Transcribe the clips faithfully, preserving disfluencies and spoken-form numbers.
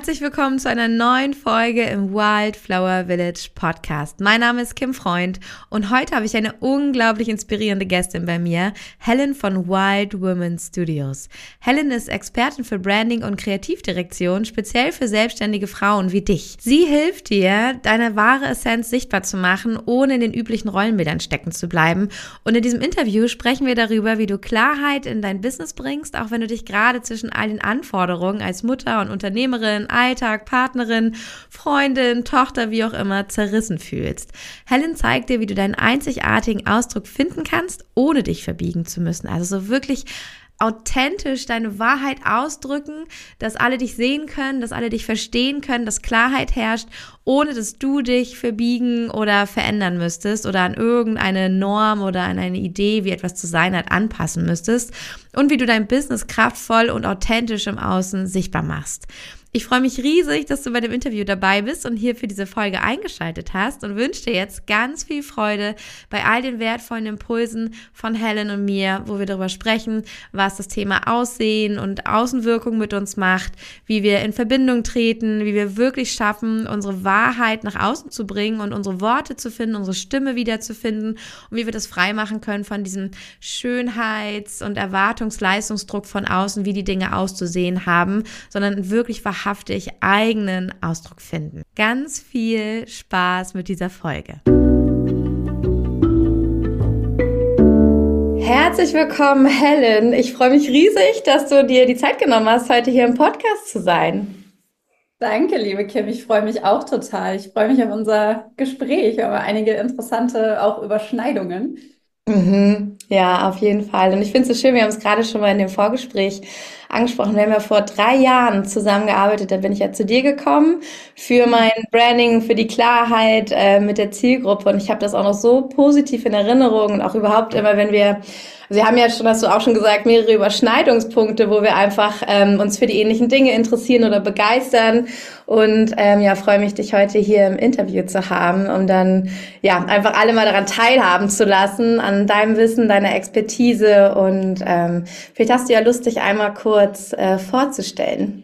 Herzlich willkommen zu einer neuen Folge im Wildflower Village Podcast. Mein Name ist Kim Freund und heute habe ich eine unglaublich inspirierende Gästin bei mir, Helen von Wild Women Studios. Helen ist Expertin für Branding und Kreativdirektion, speziell für selbstständige Frauen wie dich. Sie hilft dir, deine wahre Essenz sichtbar zu machen, ohne in den üblichen Rollenbildern stecken zu bleiben. Und in diesem Interview sprechen wir darüber, wie du Klarheit in dein Business bringst, auch wenn du dich gerade zwischen all den Anforderungen als Mutter und Unternehmerin, Alltag, Partnerin, Freundin, Tochter, wie auch immer, zerrissen fühlst. Helen zeigt dir, wie du deinen einzigartigen Ausdruck finden kannst, ohne dich verbiegen zu müssen. Also so wirklich authentisch deine Wahrheit ausdrücken, dass alle dich sehen können, dass alle dich verstehen können, dass Klarheit herrscht, ohne dass du dich verbiegen oder verändern müsstest oder an irgendeine Norm oder an eine Idee, wie etwas zu sein hat, anpassen müsstest und wie du dein Business kraftvoll und authentisch im Außen sichtbar machst. Ich freue mich riesig, dass du bei dem Interview dabei bist und hier für diese Folge eingeschaltet hast und wünsche dir jetzt ganz viel Freude bei all den wertvollen Impulsen von Helen und mir, wo wir darüber sprechen, was das Thema Aussehen und Außenwirkung mit uns macht, wie wir in Verbindung treten, wie wir wirklich schaffen, unsere Wahrheit nach außen zu bringen und unsere Worte zu finden, unsere Stimme wiederzufinden und wie wir das freimachen können von diesem Schönheits- und Erwartungsleistungsdruck von außen, wie die Dinge auszusehen haben, sondern wirklich wahrhaftig eigenen Ausdruck finden. Ganz viel Spaß mit dieser Folge. Herzlich willkommen, Helen. Ich freue mich riesig, dass du dir die Zeit genommen hast, heute hier im Podcast zu sein. Danke, liebe Kim. Ich freue mich auch total. Ich freue mich auf unser Gespräch. Wir haben einige interessante auch Überschneidungen. Mhm, ja, auf jeden Fall. Und ich finde es so schön, wir haben es gerade schon mal in dem Vorgespräch angesprochen. Wir haben ja vor drei Jahren zusammengearbeitet. Da bin ich ja zu dir gekommen für mein Branding, für die Klarheit äh, mit der Zielgruppe. Und ich habe das auch noch so positiv in Erinnerung und auch überhaupt immer, wenn wir wir haben ja schon, hast du auch schon gesagt, mehrere Überschneidungspunkte, wo wir einfach ähm, uns für die ähnlichen Dinge interessieren oder begeistern. Und ähm, ja, freue mich, dich heute hier im Interview zu haben, um dann ja einfach alle mal daran teilhaben zu lassen, an deinem Wissen, deiner Expertise. Und ähm, vielleicht hast du ja Lust, dich einmal kurz äh, vorzustellen.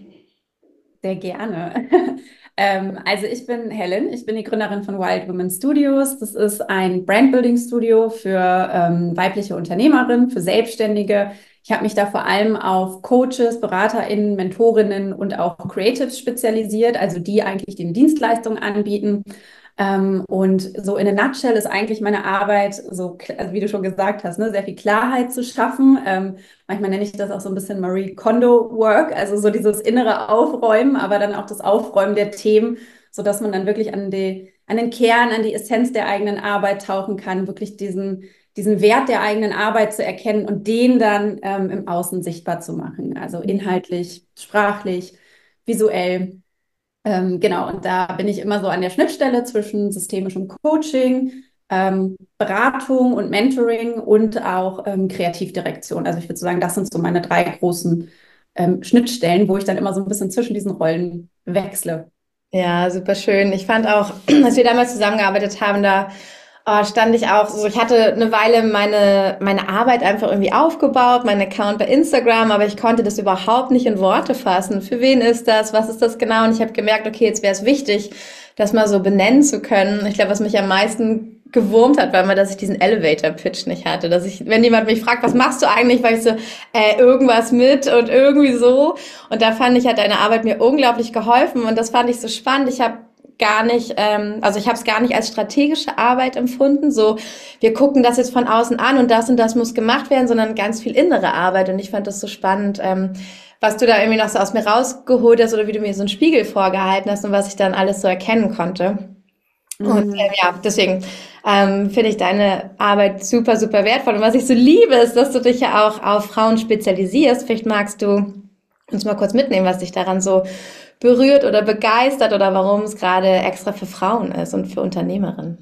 Sehr gerne. Ähm, also ich bin Helen, ich bin die Gründerin von Wild Women Studios. Das ist ein Brandbuilding-Studio für ähm, weibliche Unternehmerinnen, für Selbstständige. Ich habe mich da vor allem auf Coaches, BeraterInnen, Mentorinnen und auch Creatives spezialisiert, also die eigentlich die Dienstleistungen anbieten. Ähm, und so in a nutshell ist eigentlich meine Arbeit, so also wie du schon gesagt hast, ne, sehr viel Klarheit zu schaffen. Ähm, manchmal nenne ich das auch so ein bisschen Marie Kondo Work, also so dieses innere Aufräumen, aber dann auch das Aufräumen der Themen, sodass man dann wirklich an die, an den Kern, an die Essenz der eigenen Arbeit tauchen kann, wirklich diesen, diesen Wert der eigenen Arbeit zu erkennen und den dann ähm, im Außen sichtbar zu machen. Also inhaltlich, sprachlich, visuell. Ähm, genau, und da bin ich immer so an der Schnittstelle zwischen systemischem Coaching, ähm, Beratung und Mentoring und auch ähm, Kreativdirektion. Also ich würde sagen, das sind so meine drei großen ähm, Schnittstellen, wo ich dann immer so ein bisschen zwischen diesen Rollen wechsle. Ja, super schön. Ich fand auch, als wir damals zusammengearbeitet haben, da oh, stand ich auch so, ich hatte eine Weile meine, meine Arbeit einfach irgendwie aufgebaut, meinen Account bei Instagram, aber ich konnte das überhaupt nicht in Worte fassen. Für wen ist das? Was ist das genau? Und ich habe gemerkt, okay, jetzt wäre es wichtig, das mal so benennen zu können. Ich glaube, was mich am meisten gewurmt hat, war immer, dass ich diesen Elevator-Pitch nicht hatte. Dass ich, wenn jemand mich fragt, was machst du eigentlich, war ich so, äh, irgendwas mit und irgendwie so. Und da fand ich, hat deine Arbeit mir unglaublich geholfen und das fand ich so spannend. Ich habe gar nicht, ähm, also ich habe es gar nicht als strategische Arbeit empfunden, so wir gucken das jetzt von außen an und das und das muss gemacht werden, sondern ganz viel innere Arbeit und ich fand das so spannend, ähm, was du da irgendwie noch so aus mir rausgeholt hast oder wie du mir so einen Spiegel vorgehalten hast und was ich dann alles so erkennen konnte. Und äh, Mhm. ja, deswegen ähm, finde ich deine Arbeit super, super wertvoll. Und was ich so liebe, ist, dass du dich ja auch auf Frauen spezialisierst. Vielleicht magst du uns mal kurz mitnehmen, was dich daran so berührt oder begeistert oder warum es gerade extra für Frauen ist und für Unternehmerinnen.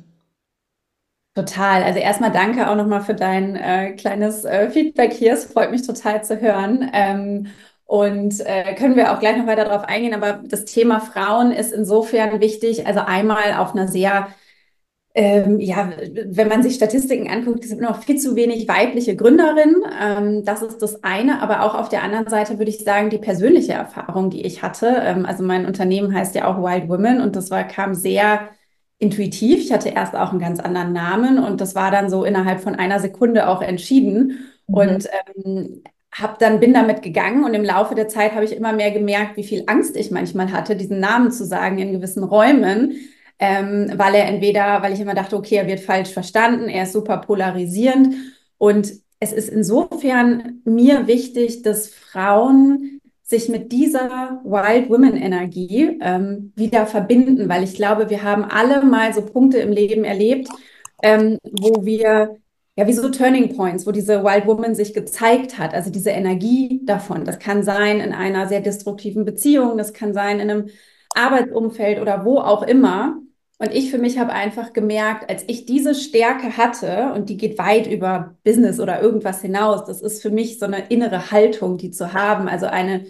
Total. Also erstmal danke auch nochmal für dein äh, kleines äh, Feedback hier. Es freut mich total zu hören. Ähm, und äh, können wir auch gleich noch weiter darauf eingehen. Aber das Thema Frauen ist insofern wichtig. Also einmal auf einer sehr Ähm, ja, wenn man sich Statistiken anguckt, es gibt noch viel zu wenig weibliche Gründerinnen. Ähm, das ist das eine. Aber auch auf der anderen Seite würde ich sagen, die persönliche Erfahrung, die ich hatte. Ähm, also mein Unternehmen heißt ja auch Wild Women und das war, kam sehr intuitiv. Ich hatte erst auch einen ganz anderen Namen und das war dann so innerhalb von einer Sekunde auch entschieden. Mhm. Und ähm, hab dann bin damit gegangen und im Laufe der Zeit habe ich immer mehr gemerkt, wie viel Angst ich manchmal hatte, diesen Namen zu sagen in gewissen Räumen, ähm, weil er entweder, weil ich immer dachte, okay, er wird falsch verstanden, er ist super polarisierend. Und es ist insofern mir wichtig, dass Frauen sich mit dieser Wild Women Energie ähm, wieder verbinden, weil ich glaube, wir haben alle mal so Punkte im Leben erlebt, ähm, wo wir ja, wie so Turning Points, wo diese Wild Woman sich gezeigt hat, also diese Energie davon. Das kann sein in einer sehr destruktiven Beziehung, das kann sein in einem Arbeitsumfeld oder wo auch immer. Und ich für mich habe einfach gemerkt, als ich diese Stärke hatte, und die geht weit über Business oder irgendwas hinaus, das ist für mich so eine innere Haltung, die zu haben, also eine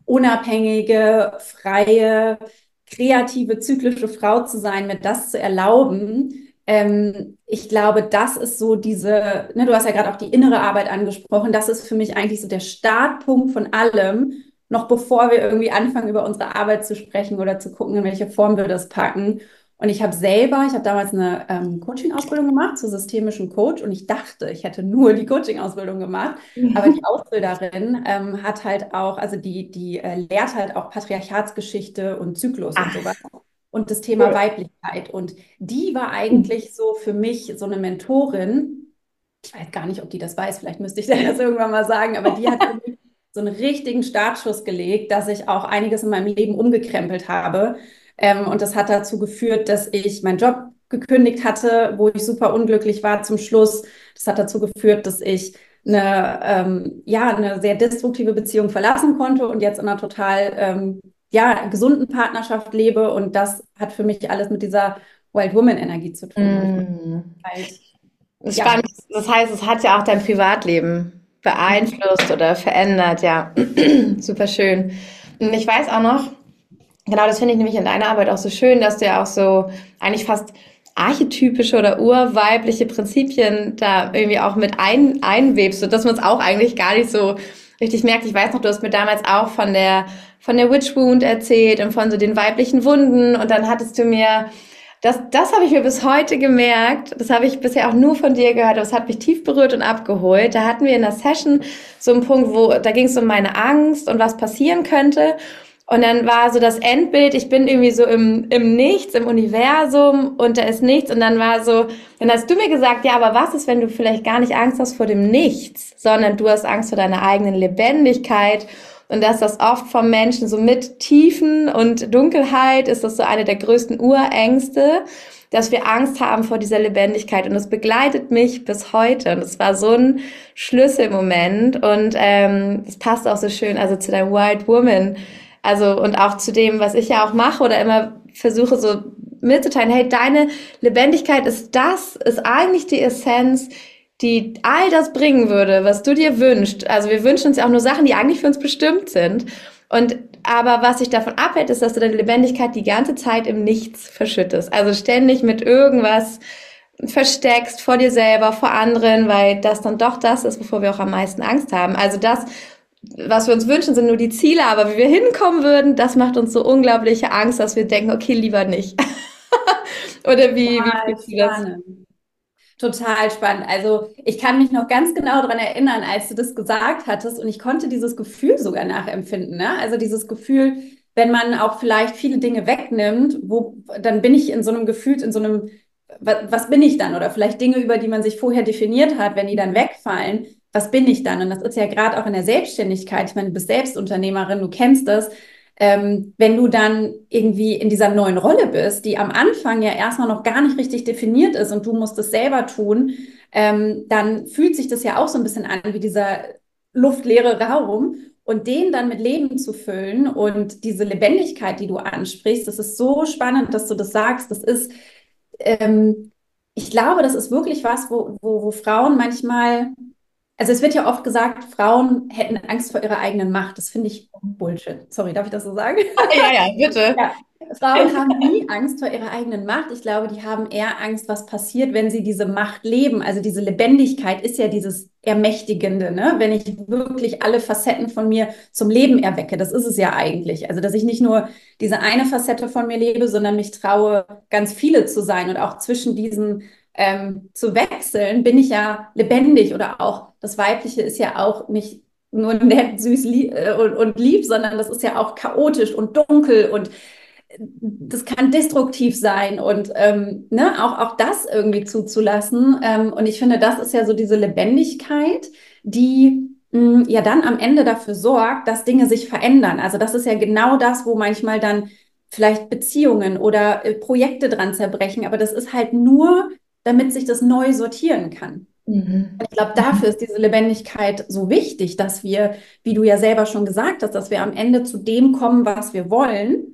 unabhängige, freie, kreative, zyklische Frau zu sein, mir das zu erlauben. Ähm, ich glaube, das ist so diese, ne, du hast ja gerade auch die innere Arbeit angesprochen, das ist für mich eigentlich so der Startpunkt von allem, noch bevor wir irgendwie anfangen, über unsere Arbeit zu sprechen oder zu gucken, in welche Form wir das packen. Und ich habe selber, ich habe damals eine ähm, Coaching-Ausbildung gemacht zur systemischen Coach und ich dachte, ich hätte nur die Coaching-Ausbildung gemacht, aber die Ausbilderin ähm, hat halt auch, also die, die äh, lehrt halt auch Patriarchatsgeschichte und Zyklus und sowas Ach, und das Thema cool. Weiblichkeit. Und die war eigentlich so für mich so eine Mentorin. Ich weiß gar nicht, ob die das weiß, vielleicht müsste ich das irgendwann mal sagen, aber die hat für mich so einen richtigen Startschuss gelegt, dass ich auch einiges in meinem Leben umgekrempelt habe. Ähm, und das hat dazu geführt, dass ich meinen Job gekündigt hatte, wo ich super unglücklich war zum Schluss. Das hat dazu geführt, dass ich eine, ähm, ja, eine sehr destruktive Beziehung verlassen konnte und jetzt in einer total ähm, ja, gesunden Partnerschaft lebe. Und das hat für mich alles mit dieser Wild Woman Energie zu tun. Und ich möchte Mm. halt, Das ist ja, spannend. Das heißt, es hat ja auch dein Privatleben beeinflusst oder verändert, ja. Super schön. Und ich weiß auch noch, genau, das finde ich nämlich in deiner Arbeit auch so schön, dass du ja auch so eigentlich fast archetypische oder urweibliche Prinzipien da irgendwie auch mit ein, einwebst, sodass man es auch eigentlich gar nicht so richtig merkt. Ich weiß noch, du hast mir damals auch von der, von der Witch Wound erzählt und von so den weiblichen Wunden und dann hattest du mir das, das habe ich mir bis heute gemerkt. Das habe ich bisher auch nur von dir gehört, aber es hat mich tief berührt und abgeholt. Da hatten wir in der Session so einen Punkt, wo da ging es um meine Angst und was passieren könnte. Und dann war so das Endbild, ich bin irgendwie so im, im Nichts, im Universum und da ist nichts. Und dann war so, dann hast du mir gesagt, ja, aber was ist, wenn du vielleicht gar nicht Angst hast vor dem Nichts, sondern du hast Angst vor deiner eigenen Lebendigkeit und dass das oft vom Menschen so mit Tiefen und Dunkelheit ist das so eine der größten Urängste, dass wir Angst haben vor dieser Lebendigkeit und das begleitet mich bis heute und es war so ein Schlüsselmoment und ähm, das passt auch so schön also zu der Wild Woman, also und auch zu dem, was ich ja auch mache oder immer versuche so mitzuteilen, hey, deine Lebendigkeit ist das, ist eigentlich die Essenz, die all das bringen würde, was du dir wünschst. Also wir wünschen uns ja auch nur Sachen, die eigentlich für uns bestimmt sind. Und aber was dich davon abhält, ist, dass du deine Lebendigkeit die ganze Zeit im Nichts verschüttest. Also ständig mit irgendwas versteckst vor dir selber, vor anderen, weil das dann doch das ist, wovor wir auch am meisten Angst haben. Also das, was wir uns wünschen, sind nur die Ziele, aber wie wir hinkommen würden, das macht uns so unglaubliche Angst, dass wir denken, okay, lieber nicht. Oder wie, wie total fühlst du das? spannend. Total spannend. Also ich kann mich noch ganz genau daran erinnern, als du das gesagt hattest und ich konnte dieses Gefühl sogar nachempfinden. Ne? Also dieses Gefühl, wenn man auch vielleicht viele Dinge wegnimmt, wo dann bin ich in so einem Gefühl, in so einem, was, was bin ich dann? Oder vielleicht Dinge, über die man sich vorher definiert hat, wenn die dann wegfallen, was bin ich dann? Und das ist ja gerade auch in der Selbstständigkeit. Ich meine, du bist Selbstunternehmerin, du kennst das, ähm, wenn du dann irgendwie in dieser neuen Rolle bist, die am Anfang ja erstmal noch gar nicht richtig definiert ist und du musst es selber tun, ähm, dann fühlt sich das ja auch so ein bisschen an wie dieser luftleere Raum. Und den dann mit Leben zu füllen und diese Lebendigkeit, die du ansprichst, das ist so spannend, dass du das sagst. Das ist, ähm, ich glaube, das ist wirklich was, wo, wo, wo Frauen manchmal, also es wird ja oft gesagt, Frauen hätten Angst vor ihrer eigenen Macht. Das finde ich Bullshit. Sorry, darf ich das so sagen? Ja, ja, bitte. Ja. Frauen haben nie Angst vor ihrer eigenen Macht. Ich glaube, die haben eher Angst, was passiert, wenn sie diese Macht leben. Also diese Lebendigkeit ist ja dieses Ermächtigende, ne? Wenn ich wirklich alle Facetten von mir zum Leben erwecke. Das ist es ja eigentlich. Also, dass ich nicht nur diese eine Facette von mir lebe, sondern mich traue, ganz viele zu sein und auch zwischen diesen ähm, zu wechseln, bin ich ja lebendig. Oder auch das Weibliche ist ja auch nicht nur nett, süß lie äh, und, und lieb, sondern das ist ja auch chaotisch und dunkel und das kann destruktiv sein und ähm, ne, auch, auch das irgendwie zuzulassen. Ähm, und ich finde, das ist ja so diese Lebendigkeit, die mh, ja dann am Ende dafür sorgt, dass Dinge sich verändern. Also das ist ja genau das, wo manchmal dann vielleicht Beziehungen oder äh, Projekte dran zerbrechen. Aber das ist halt nur, damit sich das neu sortieren kann. Mhm. Und ich glaube, dafür ist diese Lebendigkeit so wichtig, dass wir, wie du ja selber schon gesagt hast, dass wir am Ende zu dem kommen, was wir wollen.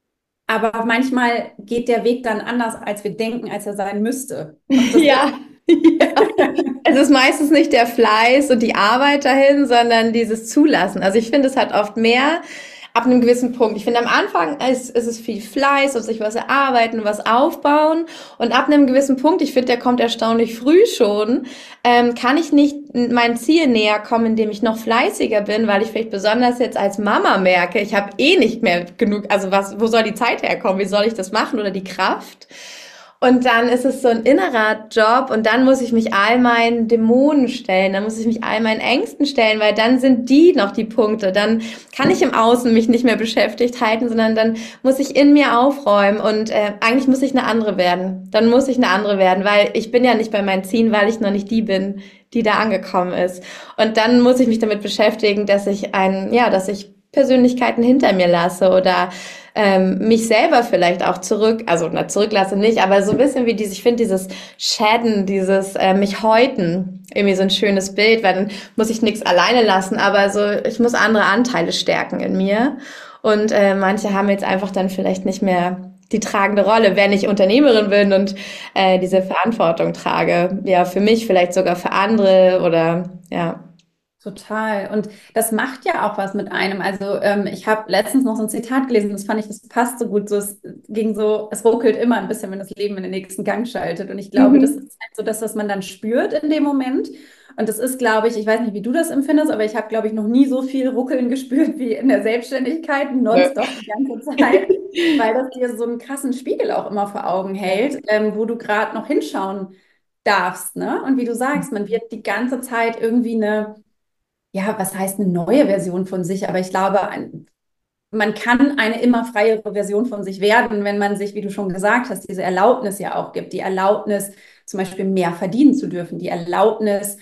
Aber manchmal geht der Weg dann anders, als wir denken, als er sein müsste. Und das ist Ja, ja. Es ist meistens nicht der Fleiß und die Arbeit dahin, sondern dieses Zulassen. Also ich finde, es hat oft mehr ab einem gewissen Punkt. Ich finde, am Anfang ist, ist es viel Fleiß und sich was erarbeiten, was aufbauen. Und ab einem gewissen Punkt, ich finde, der kommt erstaunlich früh schon, ähm, kann ich nicht mein Ziel näher kommen, indem ich noch fleißiger bin, weil ich vielleicht besonders jetzt als Mama merke, ich habe eh nicht mehr genug, also was, wo soll die Zeit herkommen? Wie soll ich das machen oder die Kraft? Und dann ist es so ein innerer Job und dann muss ich mich all meinen Dämonen stellen, dann muss ich mich all meinen Ängsten stellen, weil dann sind die noch die Punkte. Dann kann ich im Außen mich nicht mehr beschäftigt halten, sondern dann muss ich in mir aufräumen und äh, eigentlich muss ich eine andere werden. Dann muss ich eine andere werden, weil ich bin ja nicht bei meinen Zielen, weil ich noch nicht die bin, die da angekommen ist. Und dann muss ich mich damit beschäftigen, dass ich ein, ja, dass ich Persönlichkeiten hinter mir lasse oder ähm, mich selber vielleicht auch zurück, also na, zurücklasse nicht, aber so ein bisschen wie dieses, ich finde dieses Schäden, dieses äh, mich häuten, irgendwie so ein schönes Bild, weil dann muss ich nichts alleine lassen, aber so, ich muss andere Anteile stärken in mir und äh, manche haben jetzt einfach dann vielleicht nicht mehr die tragende Rolle, wenn ich Unternehmerin bin und äh, diese Verantwortung trage, ja, für mich, vielleicht sogar für andere oder ja. total. Und das macht ja auch was mit einem. Also ähm, ich habe letztens noch so ein Zitat gelesen, das fand ich, das passt so gut. So, es ging so, es ruckelt immer ein bisschen, wenn das Leben in den nächsten Gang schaltet. Und ich glaube, das Mhm. ist halt so das, was man dann spürt in dem Moment. Und das ist, glaube ich, ich weiß nicht, wie du das empfindest, aber ich habe, glaube ich, noch nie so viel Ruckeln gespürt wie in der Selbstständigkeit, Nö. nonstop die ganze Zeit, weil das dir so einen krassen Spiegel auch immer vor Augen hält, ähm, wo du gerade noch hinschauen darfst, ne? Und wie du sagst, man wird die ganze Zeit irgendwie eine, ja, was heißt eine neue Version von sich? Aber ich glaube, ein, man kann eine immer freiere Version von sich werden, wenn man sich, wie du schon gesagt hast, diese Erlaubnis ja auch gibt. Die Erlaubnis, zum Beispiel mehr verdienen zu dürfen. Die Erlaubnis,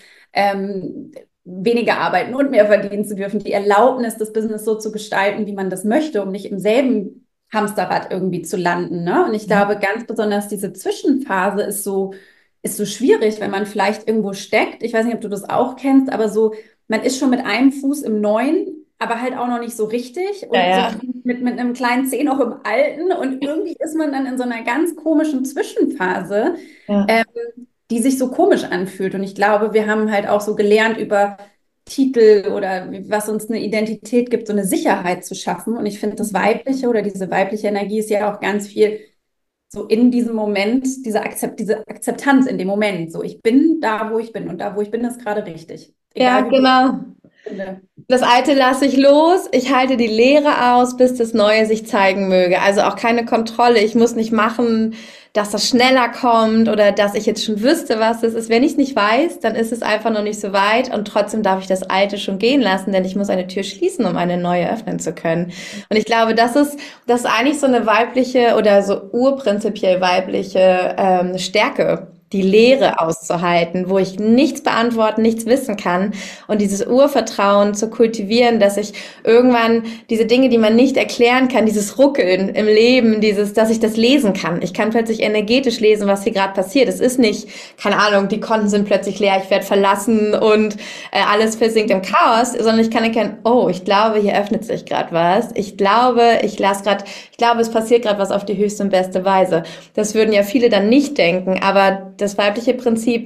ähm, weniger arbeiten und mehr verdienen zu dürfen. Die Erlaubnis, das Business so zu gestalten, wie man das möchte, um nicht im selben Hamsterrad irgendwie zu landen. Ne? Und ich glaube, ganz besonders diese Zwischenphase ist so, ist so schwierig, wenn man vielleicht irgendwo steckt. Ich weiß nicht, ob du das auch kennst, aber so, man ist schon mit einem Fuß im Neuen, aber halt auch noch nicht so richtig Ja, und so ja. mit, mit einem kleinen Zeh noch im Alten. Und irgendwie ist man dann in so einer ganz komischen Zwischenphase, Ja. ähm, die sich so komisch anfühlt. Und ich glaube, wir haben halt auch so gelernt, über Titel oder was uns eine Identität gibt, so eine Sicherheit zu schaffen. Und ich finde, das Weibliche oder diese weibliche Energie ist ja auch ganz viel so in diesem Moment, diese Akzept, diese Akzeptanz in dem Moment. So, ich bin da, wo ich bin und da, wo ich bin, ist gerade richtig. Ja, Egal wie blöd genau. ich finde. Das Alte lasse ich los, ich halte die Leere aus, bis das Neue sich zeigen möge. Also auch keine Kontrolle. Ich muss nicht machen, dass das schneller kommt oder dass ich jetzt schon wüsste, was es ist. Wenn ich es nicht weiß, dann ist es einfach noch nicht so weit und trotzdem darf ich das Alte schon gehen lassen, denn ich muss eine Tür schließen, um eine neue öffnen zu können. Und ich glaube, das ist, das ist eigentlich so eine weibliche oder so urprinzipiell weibliche ähm, Stärke. Die Leere auszuhalten, wo ich nichts beantworten, nichts wissen kann und dieses Urvertrauen zu kultivieren, dass ich irgendwann diese Dinge, die man nicht erklären kann, dieses Ruckeln im Leben, dieses, dass ich das lesen kann. Ich kann plötzlich energetisch lesen, was hier gerade passiert. Es ist nicht, keine Ahnung, die Konten sind plötzlich leer, ich werde verlassen und äh, alles versinkt im Chaos, sondern ich kann erkennen, oh, ich glaube, hier öffnet sich gerade was. Ich glaube, ich lasse gerade, ich glaube, es passiert gerade was auf die höchste und beste Weise. Das würden ja viele dann nicht denken, aber das weibliche Prinzip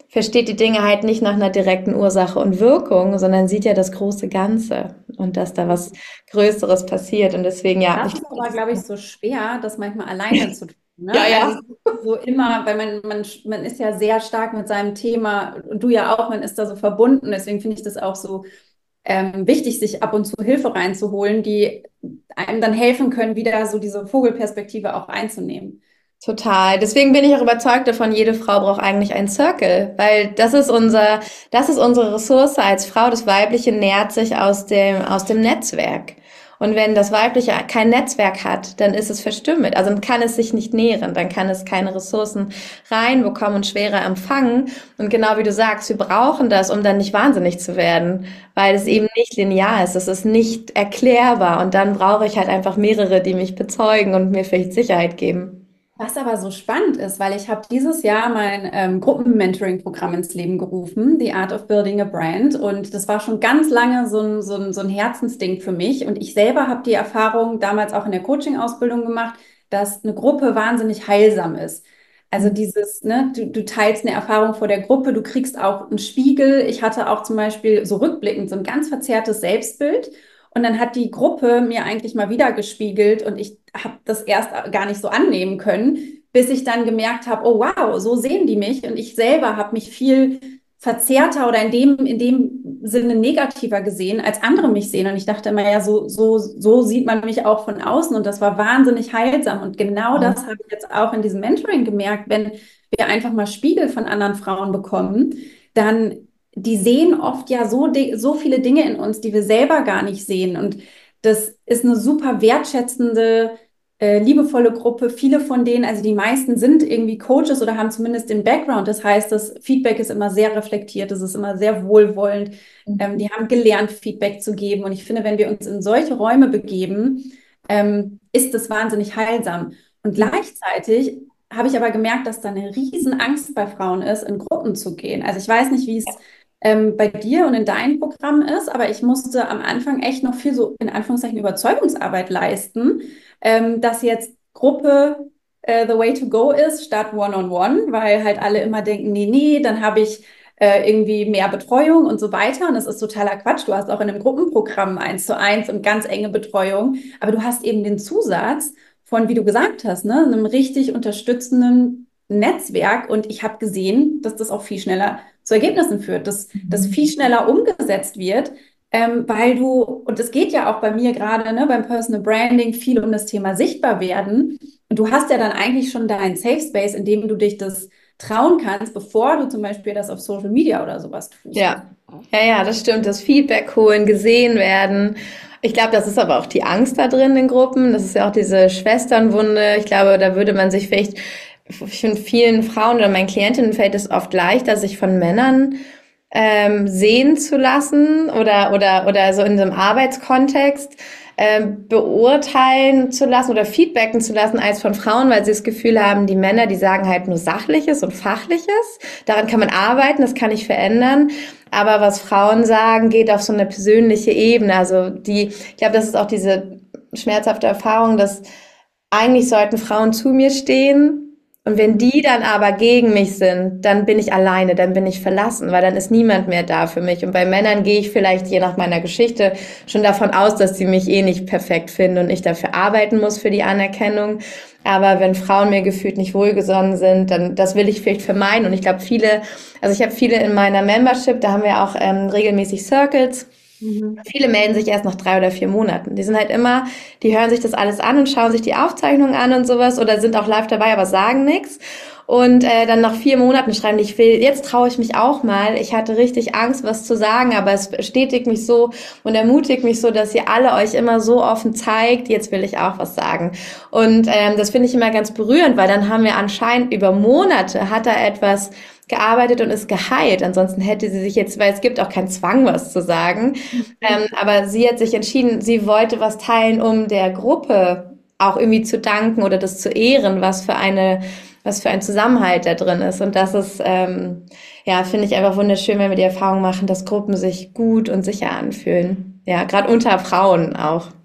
versteht die Dinge halt nicht nach einer direkten Ursache und Wirkung, sondern sieht ja das große Ganze und dass da was Größeres passiert. Und deswegen, ja, Das ich ist glaube, aber, das ist, glaube ich, so schwer, das manchmal alleine zu tun. ja, Ne? Also ja. so immer, weil man, man, man ist ja sehr stark mit seinem Thema und du ja auch, man ist da so verbunden. Deswegen finde ich das auch so ähm, wichtig, sich ab und zu Hilfe reinzuholen, die einem dann helfen können, wieder so diese Vogelperspektive auch einzunehmen. Total. Deswegen bin ich auch überzeugt davon, jede Frau braucht eigentlich einen Circle, weil das ist unser, das ist unsere Ressource als Frau. Das Weibliche nährt sich aus dem, aus dem Netzwerk. Und wenn das Weibliche kein Netzwerk hat, dann ist es verstümmelt. Also dann kann es sich nicht nähren, dann kann es keine Ressourcen reinbekommen und schwerer empfangen. Und genau wie du sagst, wir brauchen das, um dann nicht wahnsinnig zu werden, weil es eben nicht linear ist, es ist nicht erklärbar. Und dann brauche ich halt einfach mehrere, die mich bezeugen und mir vielleicht Sicherheit geben. Was aber so spannend ist, weil ich habe dieses Jahr mein ähm, Gruppen-Mentoring-Programm ins Leben gerufen, The Art of Building a Brand. Und das war schon ganz lange so ein, so ein, so ein Herzensding für mich. Und ich selber habe die Erfahrung damals auch in der Coaching-Ausbildung gemacht, dass eine Gruppe wahnsinnig heilsam ist. Also dieses, ne, du, du teilst eine Erfahrung vor der Gruppe, du kriegst auch einen Spiegel. Ich hatte auch zum Beispiel so rückblickend so ein ganz verzerrtes Selbstbild. Und dann hat die Gruppe mir eigentlich mal wieder gespiegelt und ich habe das erst gar nicht so annehmen können, bis ich dann gemerkt habe, oh wow, so sehen die mich und ich selber habe mich viel verzerrter oder in dem, in dem Sinne negativer gesehen, als andere mich sehen. Und ich dachte immer, ja, so, so, so sieht man mich auch von außen und das war wahnsinnig heilsam. Und genau das habe ich jetzt auch in diesem Mentoring gemerkt, wenn wir einfach mal Spiegel von anderen Frauen bekommen, dann die sehen oft ja so, so viele Dinge in uns, die wir selber gar nicht sehen. Und das ist eine super wertschätzende, äh, liebevolle Gruppe. Viele von denen, also die meisten sind irgendwie Coaches oder haben zumindest den Background. Das heißt, das Feedback ist immer sehr reflektiert, es ist immer sehr wohlwollend. Ähm, die haben gelernt, Feedback zu geben. Und ich finde, wenn wir uns in solche Räume begeben, ähm, ist das wahnsinnig heilsam. Und gleichzeitig habe ich aber gemerkt, dass da eine riesen Angst bei Frauen ist, in Gruppen zu gehen. Also ich weiß nicht, wie es ähm, bei dir und in deinem Programm ist, aber ich musste am Anfang echt noch viel so in Anführungszeichen Überzeugungsarbeit leisten, ähm, dass jetzt Gruppe äh, the way to go ist statt One-on-One, weil halt alle immer denken, nee, nee, dann habe ich äh, irgendwie mehr Betreuung und so weiter. Und das ist totaler Quatsch. Du hast auch in einem Gruppenprogramm eins zu eins und ganz enge Betreuung, aber du hast eben den Zusatz von, wie du gesagt hast, ne, einem richtig unterstützenden Netzwerk. Und ich habe gesehen, dass das auch viel schneller zu Ergebnissen führt, dass das viel schneller umgesetzt wird, ähm, weil du, und es geht ja auch bei mir gerade, ne, beim Personal Branding viel um das Thema sichtbar werden. Und du hast ja dann eigentlich schon deinen Safe Space, in dem du dich das trauen kannst, bevor du zum Beispiel das auf Social Media oder sowas tust. Ja, ja, ja, das stimmt. Das Feedback holen, gesehen werden. Ich glaube, das ist aber auch die Angst da drin in Gruppen. Das ist ja auch diese Schwesternwunde. Ich glaube, da würde man sich vielleicht, ich finde, vielen Frauen oder meinen Klientinnen fällt es oft leichter, sich von Männern ähm, sehen zu lassen oder oder oder so in so einem Arbeitskontext ähm, beurteilen zu lassen oder feedbacken zu lassen als von Frauen, weil sie das Gefühl haben, die Männer, die sagen halt nur Sachliches und Fachliches. Daran kann man arbeiten, das kann ich verändern. Aber was Frauen sagen, geht auf so eine persönliche Ebene. Also die, ich glaube, das ist auch diese schmerzhafte Erfahrung, dass eigentlich sollten Frauen zu mir stehen. Und wenn die dann aber gegen mich sind, dann bin ich alleine, dann bin ich verlassen, weil dann ist niemand mehr da für mich. Und bei Männern gehe ich vielleicht je nach meiner Geschichte schon davon aus, dass sie mich eh nicht perfekt finden und ich dafür arbeiten muss für die Anerkennung. Aber wenn Frauen mir gefühlt nicht wohlgesonnen sind, dann das will ich vielleicht vermeiden. Und ich glaube, viele, also ich habe viele in meiner Membership, da haben wir auch ähm, regelmäßig Circles. Mhm. Viele melden sich erst nach drei oder vier Monaten. Die sind halt immer, die hören sich das alles an und schauen sich die Aufzeichnungen an und sowas oder sind auch live dabei, aber sagen nichts. Und äh, dann nach vier Monaten schreiben die, ich will, jetzt traue ich mich auch mal. Ich hatte richtig Angst, was zu sagen, aber es bestätigt mich so und ermutigt mich so, dass ihr alle euch immer so offen zeigt, jetzt will ich auch was sagen. Und ähm, das finde ich immer ganz berührend, weil dann haben wir anscheinend über Monate, hat da etwas gearbeitet und ist geheilt. Ansonsten hätte sie sich jetzt, weil es gibt auch keinen Zwang, was zu sagen. Mhm. Ähm, aber sie hat sich entschieden, sie wollte was teilen, um der Gruppe auch irgendwie zu danken oder das zu ehren, was für eine, was für ein Zusammenhalt da drin ist. Und das ist, ähm, ja, finde ich einfach wunderschön, wenn wir die Erfahrung machen, dass Gruppen sich gut und sicher anfühlen. Ja, gerade unter Frauen auch.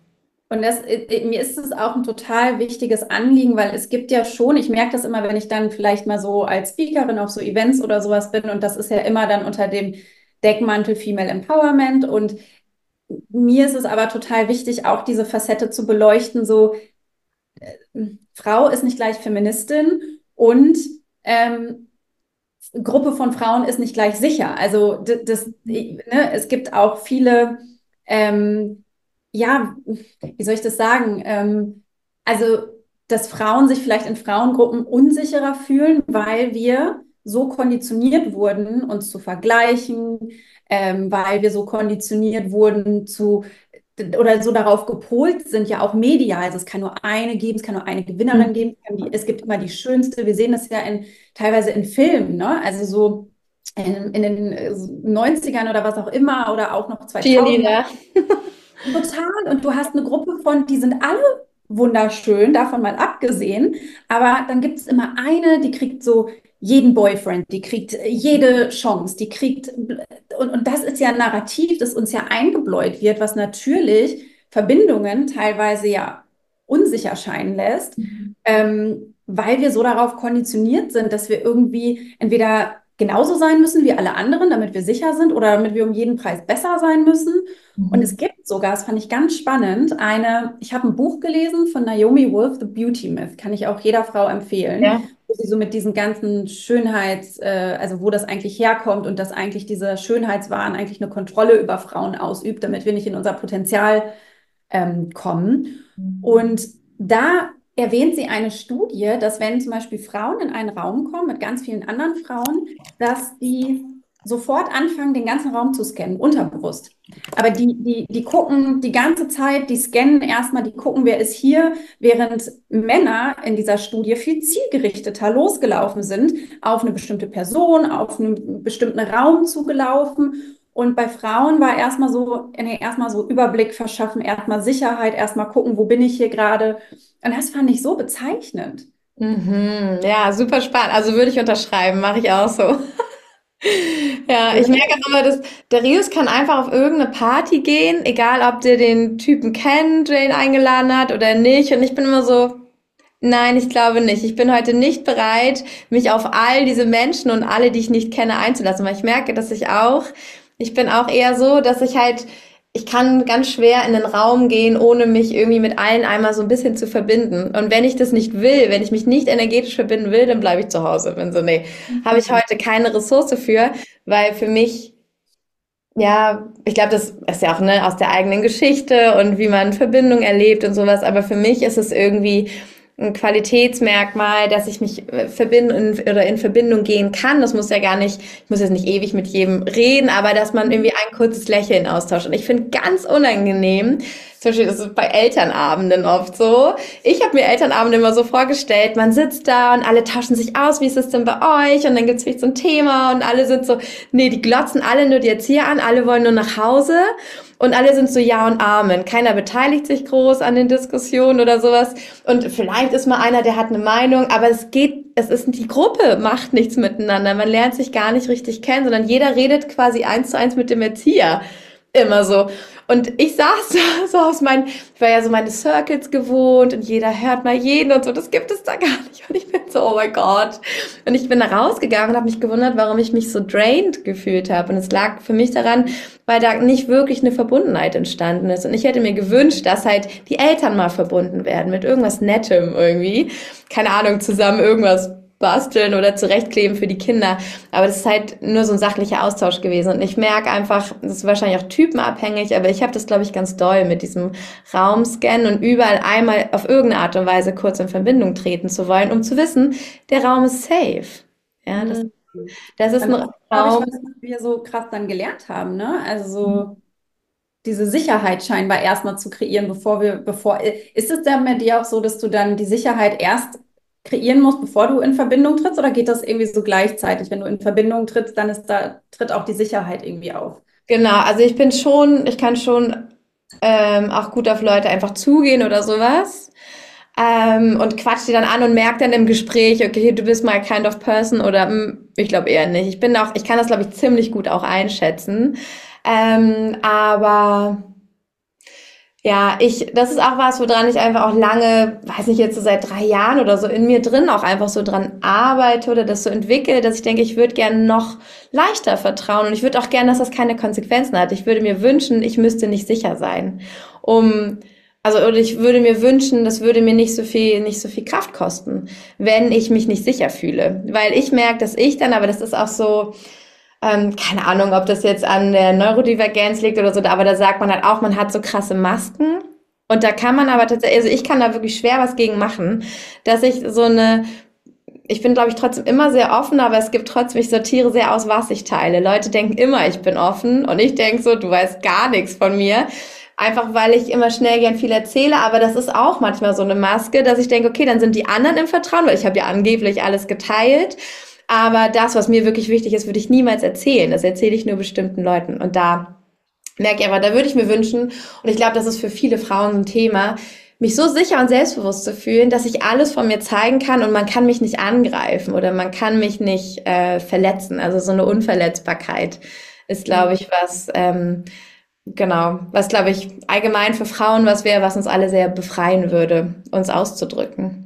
Und das, äh, mir ist es auch ein total wichtiges Anliegen, weil es gibt ja schon, ich merke das immer, wenn ich dann vielleicht mal so als Speakerin auf so Events oder sowas bin, und das ist ja immer dann unter dem Deckmantel Female Empowerment. Und mir ist es aber total wichtig, auch diese Facette zu beleuchten, so Frau ist nicht gleich Feministin und ähm, Gruppe von Frauen ist nicht gleich sicher. Also das, das ne, es gibt auch viele, ähm, ja, wie soll ich das sagen? Ähm, also, dass Frauen sich vielleicht in Frauengruppen unsicherer fühlen, weil wir so konditioniert wurden, uns zu vergleichen, ähm, weil wir so konditioniert wurden zu oder so darauf gepolt sind, ja auch medial. Also es kann nur eine geben, es kann nur eine Gewinnerin geben, es, kann die, es gibt immer die schönste. Wir sehen das ja in, teilweise in Filmen, ne? Also so in, in den neunzigern oder was auch immer oder auch noch zweitausend. Cheerleader. Total. Und du hast eine Gruppe von, die sind alle wunderschön, davon mal abgesehen. Aber dann gibt es immer eine, die kriegt so jeden Boyfriend, die kriegt jede Chance, die kriegt, und, und das ist ja ein Narrativ, das uns ja eingebläut wird, was natürlich Verbindungen teilweise ja unsicher scheinen lässt, ähm, weil wir so darauf konditioniert sind, dass wir irgendwie entweder genauso sein müssen wie alle anderen, damit wir sicher sind, oder damit wir um jeden Preis besser sein müssen. Und es Mhm. gibt sogar, das fand ich ganz spannend, eine, ich habe ein Buch gelesen von Naomi Wolf, The Beauty Myth, kann ich auch jeder Frau empfehlen, Ja. wo sie so mit diesen ganzen Schönheits, äh, also wo das eigentlich herkommt und dass eigentlich diese Schönheitswahn eigentlich eine Kontrolle über Frauen ausübt, damit wir nicht in unser Potenzial ähm, kommen. Und da erwähnt sie eine Studie, dass wenn zum Beispiel Frauen in einen Raum kommen mit ganz vielen anderen Frauen, dass die sofort anfangen, den ganzen Raum zu scannen, unterbewusst. Aber die, die, die gucken die ganze Zeit, die scannen erstmal, die gucken, wer ist hier, während Männer in dieser Studie viel zielgerichteter losgelaufen sind, auf eine bestimmte Person, auf einen bestimmten Raum zugelaufen. Und bei Frauen war erstmal so, nee, erstmal so Überblick verschaffen, erstmal Sicherheit, erstmal gucken, wo bin ich hier gerade. Und das fand ich so bezeichnend. Mhm. Ja, super spannend. Also würde ich unterschreiben, mache ich auch so. Ja, ich merke auch immer, dass der Rius kann einfach auf irgendeine Party gehen, egal ob der den Typen kennt, der ihn eingeladen hat oder nicht. Und ich bin immer so, nein, ich glaube nicht. Ich bin heute nicht bereit, mich auf all diese Menschen und alle, die ich nicht kenne, einzulassen, weil ich merke, dass ich auch, ich bin auch eher so, dass ich halt, ich kann ganz schwer in den Raum gehen, ohne mich irgendwie mit allen einmal so ein bisschen zu verbinden. Und wenn ich das nicht will, wenn ich mich nicht energetisch verbinden will, dann bleibe ich zu Hause. Bin so, nee, habe ich heute keine Ressource für, weil für mich, ja, ich glaube, das ist ja auch ne, aus der eigenen Geschichte und wie man Verbindung erlebt und sowas. Aber für mich ist es irgendwie ein Qualitätsmerkmal, dass ich mich äh, verbinden oder in Verbindung gehen kann. Das muss ja gar nicht, ich muss jetzt nicht ewig mit jedem reden, aber dass man irgendwie ein kurzes Lächeln austauscht. Und ich finde ganz unangenehm, zum Beispiel, das ist bei Elternabenden oft so. Ich habe mir Elternabende immer so vorgestellt, man sitzt da und alle tauschen sich aus, wie ist es denn bei euch? Und dann gibt's vielleicht so ein Thema und alle sind so, nee, die glotzen alle nur die Erzieher an, alle wollen nur nach Hause. Und alle sind so Ja und Amen. Keiner beteiligt sich groß an den Diskussionen oder sowas. Und vielleicht ist mal einer, der hat eine Meinung, aber es geht, es ist, die Gruppe macht nichts miteinander. Man lernt sich gar nicht richtig kennen, sondern jeder redet quasi eins zu eins mit dem Erzieher. Immer so. Und ich saß da so aus meinen, ich war ja so meine Circles gewohnt und jeder hört mal jeden und so, das gibt es da gar nicht. Und ich bin so, oh mein Gott. Und ich bin da rausgegangen und habe mich gewundert, warum ich mich so drained gefühlt habe. Und es lag für mich daran, weil da nicht wirklich eine Verbundenheit entstanden ist. Und ich hätte mir gewünscht, dass halt die Eltern mal verbunden werden mit irgendwas Nettem irgendwie. Keine Ahnung, zusammen irgendwas basteln oder zurechtkleben für die Kinder. Aber das ist halt nur so ein sachlicher Austausch gewesen. Und ich merke einfach, das ist wahrscheinlich auch typenabhängig, aber ich habe das, glaube ich, ganz doll mit diesem Raumscannen und überall einmal auf irgendeine Art und Weise kurz in Verbindung treten zu wollen, um zu wissen, der Raum ist safe. Ja, das, Mhm. das ist Und ein das ist, glaube ich, Raum. was wir so krass dann gelernt haben, ne? Also so diese Sicherheit scheinbar erstmal zu kreieren, bevor wir, bevor, ist es dann bei dir auch so, dass du dann die Sicherheit erst kreieren musst, bevor du in Verbindung trittst, oder geht das irgendwie so gleichzeitig? Wenn du in Verbindung trittst, dann ist da, tritt auch die Sicherheit irgendwie auf. Genau, also ich bin schon, ich kann schon ähm, auch gut auf Leute einfach zugehen oder sowas. Ähm, und quatsch die dann an und merke dann im Gespräch, okay, du bist my kind of person oder hm, ich glaube eher nicht. Ich bin auch, ich kann das, glaube ich, ziemlich gut auch einschätzen. Ähm, aber Ja, ich, das ist auch was, woran ich einfach auch lange, weiß nicht, jetzt so seit drei Jahren oder so in mir drin auch einfach so dran arbeite oder das so entwickle, dass ich denke, ich würde gerne noch leichter vertrauen und ich würde auch gerne, dass das keine Konsequenzen hat. Ich würde mir wünschen, ich müsste nicht sicher sein, um, also, oder ich würde mir wünschen, das würde mir nicht so viel, nicht so viel Kraft kosten, wenn ich mich nicht sicher fühle. Weil ich merke, dass ich dann, aber das ist auch so, ähm, keine Ahnung, ob das jetzt an der Neurodivergenz liegt oder so, aber da sagt man halt auch, man hat so krasse Masken. Und da kann man aber tatsächlich, also ich kann da wirklich schwer was gegen machen, dass ich so eine, ich bin, glaube ich, trotzdem immer sehr offen, aber es gibt trotzdem, ich sortiere sehr aus, was ich teile. Leute denken immer, ich bin offen und ich denke so, du weißt gar nichts von mir. Einfach weil ich immer schnell gern viel erzähle, aber das ist auch manchmal so eine Maske, dass ich denke, okay, dann sind die anderen im Vertrauen, weil ich habe ja angeblich alles geteilt. Aber das, was mir wirklich wichtig ist, würde ich niemals erzählen. Das erzähle ich nur bestimmten Leuten. Und da merke ich aber, da würde ich mir wünschen, und ich glaube, das ist für viele Frauen ein Thema, mich so sicher und selbstbewusst zu fühlen, dass ich alles von mir zeigen kann und man kann mich nicht angreifen oder man kann mich nicht äh, verletzen. Also so eine Unverletzbarkeit ist, glaube ich, was, ähm, genau, was, glaube ich, allgemein für Frauen was wäre, was uns alle sehr befreien würde, uns auszudrücken.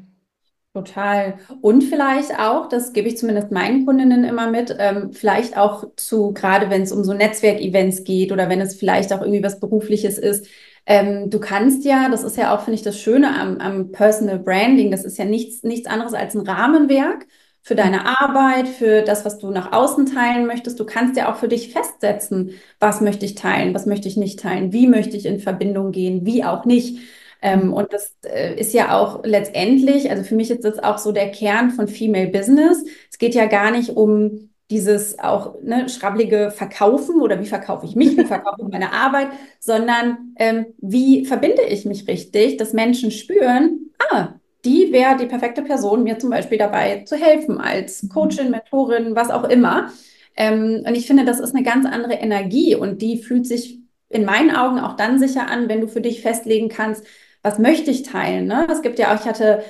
Total. Und vielleicht auch, das gebe ich zumindest meinen Kundinnen immer mit, ähm, vielleicht auch zu, gerade wenn es um so Netzwerkevents geht oder wenn es vielleicht auch irgendwie was Berufliches ist. Ähm, du kannst ja, das ist ja auch, finde ich, das Schöne am, am Personal Branding, das ist ja nichts, nichts anderes als ein Rahmenwerk für deine Arbeit, für das, was du nach außen teilen möchtest. Du kannst ja auch für dich festsetzen, was möchte ich teilen, was möchte ich nicht teilen, wie möchte ich in Verbindung gehen, wie auch nicht. Ähm, und das äh, ist ja auch letztendlich, also für mich ist das auch so der Kern von Female Business. Es geht ja gar nicht um dieses auch ne, schrabbelige Verkaufen oder wie verkaufe ich mich, wie verkaufe ich meine Arbeit, sondern ähm, wie verbinde ich mich richtig, dass Menschen spüren, ah, die wäre die perfekte Person, mir zum Beispiel dabei zu helfen, als Coachin, Mentorin, was auch immer. Ähm, und ich finde, das ist eine ganz andere Energie und die fühlt sich in meinen Augen auch dann sicher an, wenn du für dich festlegen kannst, was möchte ich teilen? Ne? Es gibt ja auch, ich hatte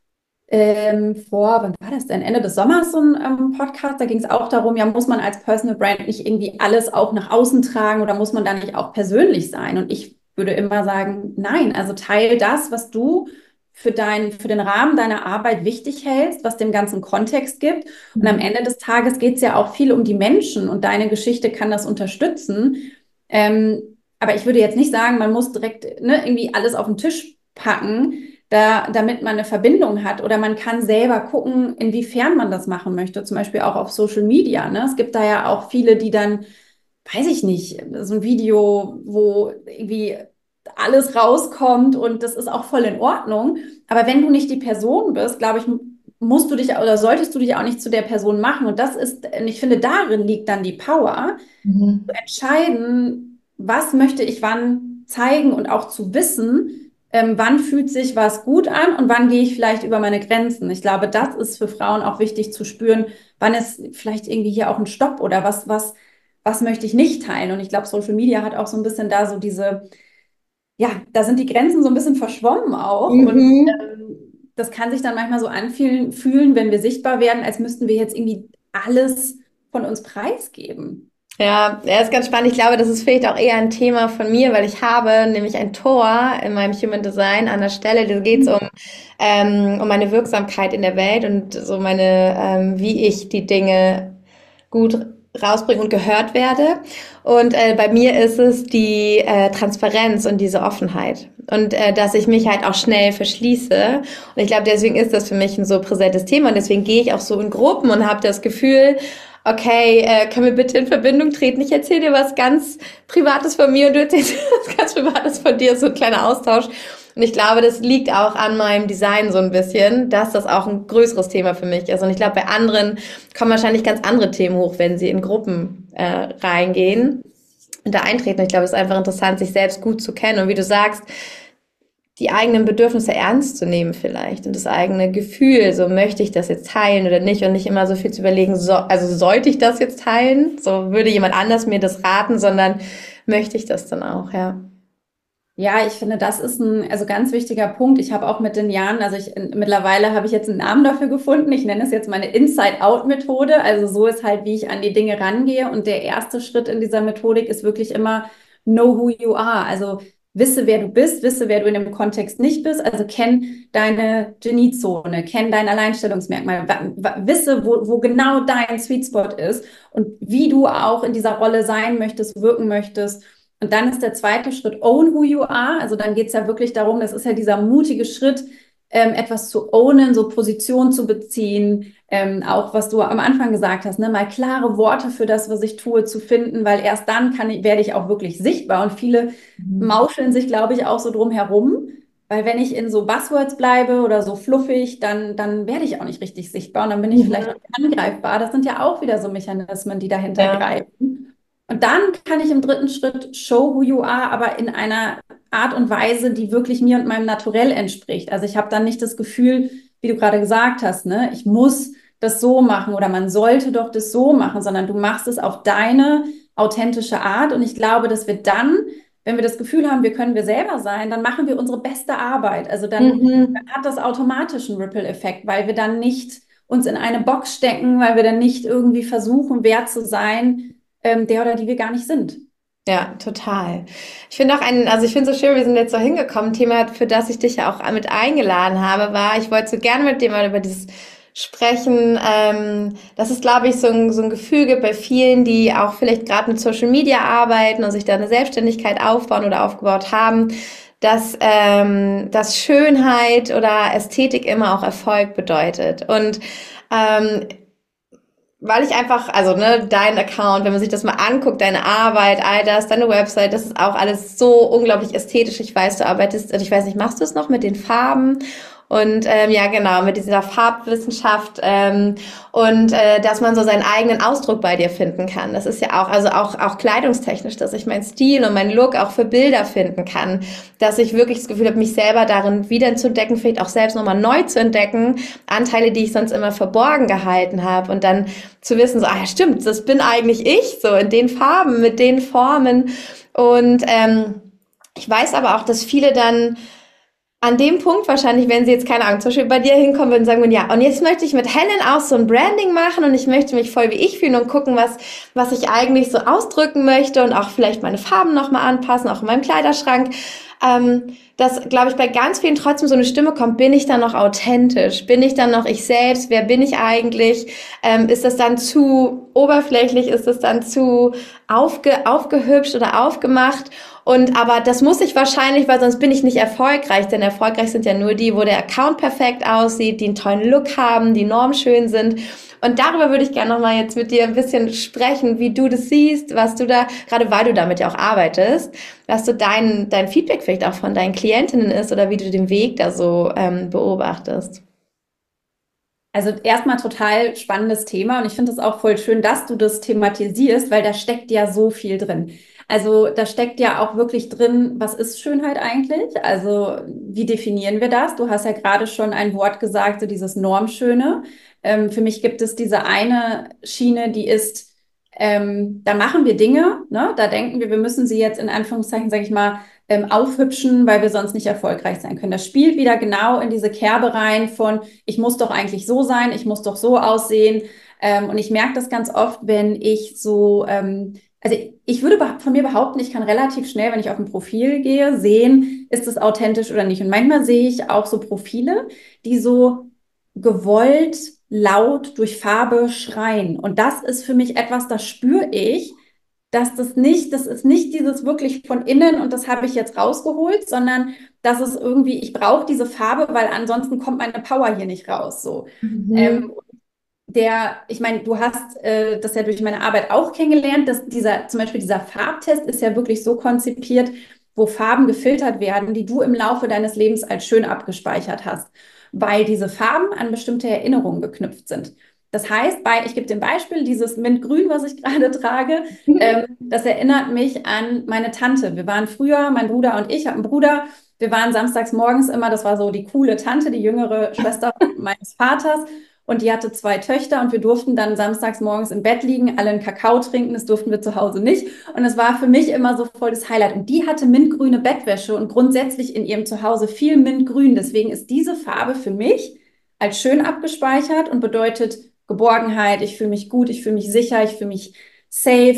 ähm, vor, wann war das denn? Ende des Sommers so ein ähm, Podcast, da ging es auch darum, ja, muss man als Personal Brand nicht irgendwie alles auch nach außen tragen oder muss man da nicht auch persönlich sein? Und ich würde immer sagen, nein, also teil das, was du für dein, für den Rahmen deiner Arbeit wichtig hältst, was dem ganzen Kontext gibt. Und am Ende des Tages geht es ja auch viel um die Menschen und deine Geschichte kann das unterstützen. Ähm, aber ich würde jetzt nicht sagen, man muss direkt ne, irgendwie alles auf den Tisch packen, da, damit man eine Verbindung hat. Oder man kann selber gucken, inwiefern man das machen möchte. Zum Beispiel auch auf Social Media. Ne? Es gibt da ja auch viele, die dann, weiß ich nicht, so ein Video, wo irgendwie alles rauskommt und das ist auch voll in Ordnung. Aber wenn du nicht die Person bist, glaube ich, musst du dich oder solltest du dich auch nicht zu der Person machen. Und das ist, und ich finde, darin liegt dann die Power, Mhm. zu entscheiden, was möchte ich wann zeigen und auch zu wissen, ähm, wann fühlt sich was gut an und wann gehe ich vielleicht über meine Grenzen. Ich glaube, das ist für Frauen auch wichtig zu spüren, wann ist vielleicht irgendwie hier auch ein Stopp oder was, was, was möchte ich nicht teilen. Und ich glaube, Social Media hat auch so ein bisschen da so diese, ja, da sind die Grenzen so ein bisschen verschwommen auch. Und Mhm. ähm, das kann sich dann manchmal so anfühlen, fühlen, wenn wir sichtbar werden, als müssten wir jetzt irgendwie alles von uns preisgeben. Ja, er ist ganz spannend. Ich glaube, das ist vielleicht auch eher ein Thema von mir, weil ich habe nämlich ein Tor in meinem Human Design an der Stelle. Da geht es um, ähm, um meine Wirksamkeit in der Welt und so meine, ähm, wie ich die Dinge gut rausbringe und gehört werde. Und äh, bei mir ist es die äh, Transparenz und diese Offenheit. Und äh, dass ich mich halt auch schnell verschließe. Und ich glaube, deswegen ist das für mich ein so präsentes Thema. Und deswegen gehe ich auch so in Gruppen und habe das Gefühl, okay, äh, können wir bitte in Verbindung treten? Ich erzähle dir was ganz Privates von mir und du erzählst dir was ganz Privates von dir, so ein kleiner Austausch. Und ich glaube, das liegt auch an meinem Design so ein bisschen, dass das auch ein größeres Thema für mich ist. Und ich glaube, bei anderen kommen wahrscheinlich ganz andere Themen hoch, wenn sie in Gruppen äh, reingehen und da eintreten. Ich glaube, es ist einfach interessant, sich selbst gut zu kennen. Und wie du sagst, die eigenen Bedürfnisse ernst zu nehmen vielleicht und das eigene Gefühl, so möchte ich das jetzt teilen oder nicht und nicht immer so viel zu überlegen, so, also sollte ich das jetzt teilen, so würde jemand anders mir das raten, sondern möchte ich das dann auch, ja. Ja, ich finde, das ist ein also ganz wichtiger Punkt. Ich habe auch mit den Jahren, also ich mittlerweile habe ich jetzt einen Namen dafür gefunden. Ich nenne es jetzt meine Inside-Out-Methode. Also so ist halt, wie ich an die Dinge rangehe. Und der erste Schritt in dieser Methodik ist wirklich immer Know who you are. Also wisse, wer du bist, wisse, wer du in dem Kontext nicht bist. Also kenn deine Geniezone, kenn dein Alleinstellungsmerkmal, wisse, wo, wo genau dein Sweet Spot ist und wie du auch in dieser Rolle sein möchtest, wirken möchtest. Und dann ist der zweite Schritt Own Who You Are. Also dann geht es ja wirklich darum, das ist ja dieser mutige Schritt, ähm, etwas zu ownen, so Position zu beziehen, ähm, auch was du am Anfang gesagt hast, ne, mal klare Worte für das, was ich tue, zu finden, weil erst dann kann ich, werde ich auch wirklich sichtbar. Und viele Mhm. mauscheln sich, glaube ich, auch so drum herum, weil wenn ich in so Buzzwords bleibe oder so fluffig, dann, dann werde ich auch nicht richtig sichtbar und dann bin ich Mhm. vielleicht auch angreifbar. Das sind ja auch wieder so Mechanismen, die dahinter Ja. greifen. Und dann kann ich im dritten Schritt show who you are, aber in einer Art und Weise, die wirklich mir und meinem Naturell entspricht. Also ich habe dann nicht das Gefühl, wie du gerade gesagt hast, ne, ich muss das so machen oder man sollte doch das so machen, sondern du machst es auf deine authentische Art. Und ich glaube, dass wir dann, wenn wir das Gefühl haben, wir können wir selber sein, dann machen wir unsere beste Arbeit. Also dann, Mhm. dann hat das automatisch einen Ripple-Effekt, weil wir dann nicht uns in eine Box stecken, weil wir dann nicht irgendwie versuchen, wer zu sein, ähm, der oder die wir gar nicht sind. Ja, total. Ich finde auch einen, also ich finde so schön, wir sind jetzt so hingekommen. Thema, für das ich dich ja auch mit eingeladen habe, war, ich wollte so gerne mit dir mal über dieses sprechen, ähm, dass es, glaube ich, so ein, so ein Gefühl gibt bei vielen, die auch vielleicht gerade mit Social Media arbeiten und sich da eine Selbstständigkeit aufbauen oder aufgebaut haben, dass, ähm, dass Schönheit oder Ästhetik immer auch Erfolg bedeutet. Und ähm, weil ich einfach, also ne, dein Account, wenn man sich das mal anguckt, deine Arbeit, all das, deine Website, das ist auch alles so unglaublich ästhetisch. Ich weiß, du arbeitest, ich weiß nicht, machst du es noch mit den Farben? Und ähm, ja, genau, mit dieser Farbwissenschaft ähm, und äh, dass man so seinen eigenen Ausdruck bei dir finden kann. Das ist ja auch, also auch auch kleidungstechnisch, dass ich meinen Stil und meinen Look auch für Bilder finden kann, dass ich wirklich das Gefühl habe, mich selber darin wiederzuentdecken, vielleicht auch selbst nochmal neu zu entdecken, Anteile, die ich sonst immer verborgen gehalten habe und dann zu wissen, so, ah ja, stimmt, das bin eigentlich ich, so in den Farben, mit den Formen. Und ähm, ich weiß aber auch, dass viele dann an dem Punkt wahrscheinlich, wenn sie jetzt, keine Ahnung, zum Beispiel bei dir hinkommen würden und sagen würden, ja, und jetzt möchte ich mit Helen auch so ein Branding machen und ich möchte mich voll wie ich fühlen und gucken, was, was ich eigentlich so ausdrücken möchte und auch vielleicht meine Farben nochmal anpassen, auch in meinem Kleiderschrank. Ähm, dass, glaube ich, bei ganz vielen trotzdem so eine Stimme kommt, bin ich dann noch authentisch? Bin ich dann noch ich selbst? Wer bin ich eigentlich? Ähm, ist das dann zu oberflächlich? Ist das dann zu aufge, aufgehübscht oder aufgemacht? Und aber das muss ich wahrscheinlich, weil sonst bin ich nicht erfolgreich, denn erfolgreich sind ja nur die, wo der Account perfekt aussieht, die einen tollen Look haben, die normschön sind. Und darüber würde ich gerne nochmal jetzt mit dir ein bisschen sprechen, wie du das siehst, was du da, gerade weil du damit ja auch arbeitest, was so dein, dein Feedback vielleicht auch von deinen Klientinnen ist oder wie du den Weg da so ähm, beobachtest. Also erstmal total spannendes Thema und ich finde es auch voll schön, dass du das thematisierst, weil da steckt ja so viel drin. Also da steckt ja auch wirklich drin, was ist Schönheit eigentlich? Also wie definieren wir das? Du hast ja gerade schon ein Wort gesagt, so dieses Normschöne. Ähm, für mich gibt es diese eine Schiene, die ist, ähm, da machen wir Dinge, ne? Da denken wir, wir müssen sie jetzt in Anführungszeichen, sage ich mal, ähm, aufhübschen, weil wir sonst nicht erfolgreich sein können. Das spielt wieder genau in diese Kerbe rein von, ich muss doch eigentlich so sein, ich muss doch so aussehen. Ähm, und ich merke das ganz oft, wenn ich so, ähm, also ich würde von mir behaupten, ich kann relativ schnell, wenn ich auf ein Profil gehe, sehen, ist es authentisch oder nicht. Und manchmal sehe ich auch so Profile, die so gewollt laut durch Farbe schreien. Und das ist für mich etwas, das spüre ich, dass das nicht, das ist nicht dieses wirklich von innen und das habe ich jetzt rausgeholt, sondern dass es irgendwie, ich brauche diese Farbe, weil ansonsten kommt meine Power hier nicht raus. So. Mhm. Ähm, der, ich meine, du hast äh, das ja durch meine Arbeit auch kennengelernt, dass dieser, zum Beispiel dieser Farbtest ist ja wirklich so konzipiert, wo Farben gefiltert werden, die du im Laufe deines Lebens als schön abgespeichert hast, weil diese Farben an bestimmte Erinnerungen geknüpft sind. Das heißt, bei, ich gebe dir ein Beispiel, dieses Mintgrün, was ich gerade trage, ähm, das erinnert mich an meine Tante. Wir waren früher, mein Bruder und ich, ich habe einen Bruder, wir waren samstags morgens immer, das war so die coole Tante, die jüngere Schwester meines Vaters. Und die hatte zwei Töchter und wir durften dann samstags morgens im Bett liegen, alle einen Kakao trinken, das durften wir zu Hause nicht. Und es war für mich immer so voll das Highlight. Und die hatte mintgrüne Bettwäsche und grundsätzlich in ihrem Zuhause viel mintgrün. Deswegen ist diese Farbe für mich als schön abgespeichert und bedeutet Geborgenheit, ich fühle mich gut, ich fühle mich sicher, ich fühle mich safe.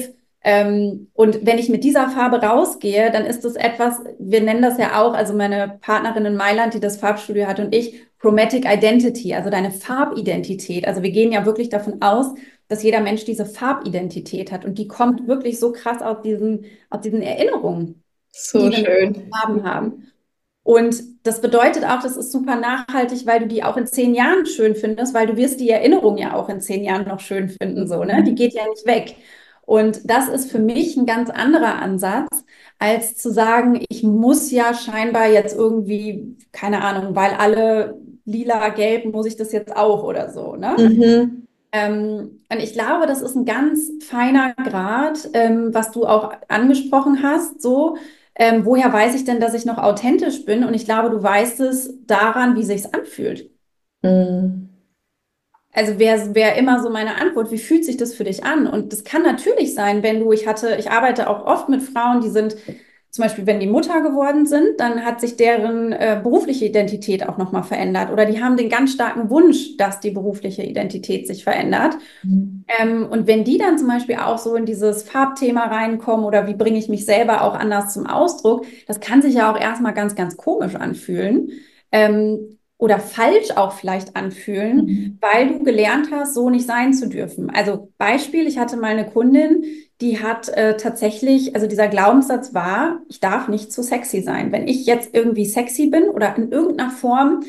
Ähm, und wenn ich mit dieser Farbe rausgehe, dann ist das etwas, wir nennen das ja auch, also meine Partnerin in Mailand, die das Farbstudio hat und ich, Chromatic Identity, also deine Farbidentität. Also wir gehen ja wirklich davon aus, dass jeder Mensch diese Farbidentität hat und die kommt wirklich so krass aus diesen, aus diesen Erinnerungen, So die wir mit schön. Farben haben. Und das bedeutet auch, das ist super nachhaltig, weil du die auch in zehn Jahren schön findest, weil du wirst die Erinnerung ja auch in zehn Jahren noch schön finden, so, ne? Die geht ja nicht weg. Und das ist für mich ein ganz anderer Ansatz, als zu sagen, ich muss ja scheinbar jetzt irgendwie, keine Ahnung, weil alle lila, gelb, muss ich das jetzt auch oder so, ne? Mhm. Ähm, und ich glaube, das ist ein ganz feiner Grad, ähm, was du auch angesprochen hast. So, ähm, woher weiß ich denn, dass ich noch authentisch bin? Und ich glaube, du weißt es daran, wie sich's anfühlt. Mhm. Also wäre wär immer so meine Antwort, wie fühlt sich das für dich an? Und das kann natürlich sein, wenn du, ich hatte, ich arbeite auch oft mit Frauen, die sind zum Beispiel, wenn die Mutter geworden sind, dann hat sich deren äh, berufliche Identität auch nochmal verändert. Oder die haben den ganz starken Wunsch, dass die berufliche Identität sich verändert. Ähm, und wenn die dann zum Beispiel auch so in dieses Farbthema reinkommen oder wie bringe ich mich selber auch anders zum Ausdruck, das kann sich ja auch erstmal ganz, ganz komisch anfühlen. Ähm, oder falsch auch vielleicht anfühlen, Mhm. weil du gelernt hast, so nicht sein zu dürfen. Also Beispiel, ich hatte mal eine Kundin, die hat äh, tatsächlich, also dieser Glaubenssatz war, ich darf nicht zu sexy sein. Wenn ich jetzt irgendwie sexy bin oder in irgendeiner Form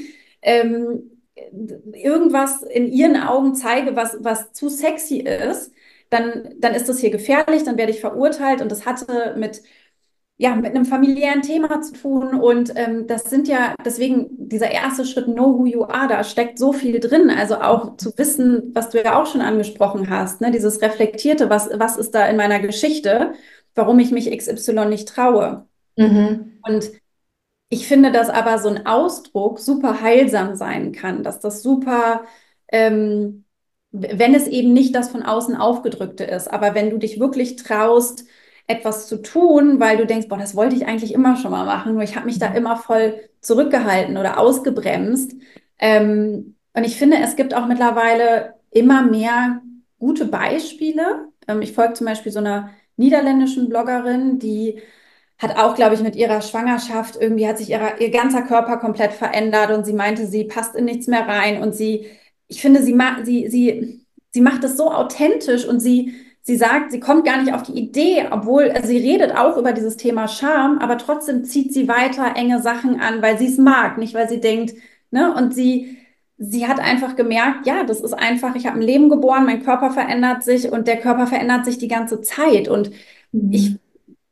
ähm, irgendwas in ihren Augen zeige, was, was zu sexy ist, dann, dann ist das hier gefährlich, dann werde ich verurteilt. Und das hatte mit, ja, mit einem familiären Thema zu tun. Und ähm, das sind ja, deswegen dieser erste Schritt, Know Who You Are, da steckt so viel drin. Also auch zu wissen, was du ja auch schon angesprochen hast, ne? Dieses Reflektierte, was, was ist da in meiner Geschichte, warum ich mich X Y nicht traue. Mhm. Und ich finde, dass aber so ein Ausdruck super heilsam sein kann, dass das super, ähm, wenn es eben nicht das von außen aufgedrückte ist, aber wenn du dich wirklich traust, etwas zu tun, weil du denkst, boah, das wollte ich eigentlich immer schon mal machen, nur ich habe mich da immer voll zurückgehalten oder ausgebremst. Ähm, und ich finde, es gibt auch mittlerweile immer mehr gute Beispiele. Ähm, ich folge zum Beispiel so einer niederländischen Bloggerin, die hat auch, glaube ich, mit ihrer Schwangerschaft irgendwie hat sich ihrer, ihr ganzer Körper komplett verändert und sie meinte, sie passt in nichts mehr rein und sie, ich finde, sie, ma sie, sie, sie macht es so authentisch und sie, sie sagt, sie kommt gar nicht auf die Idee, obwohl also sie redet auch über dieses Thema Scham, aber trotzdem zieht sie weiter enge Sachen an, weil sie es mag, nicht weil sie denkt, ne, und sie, sie hat einfach gemerkt, ja, das ist einfach, ich habe ein Leben geboren, mein Körper verändert sich und der Körper verändert sich die ganze Zeit und ich Mhm.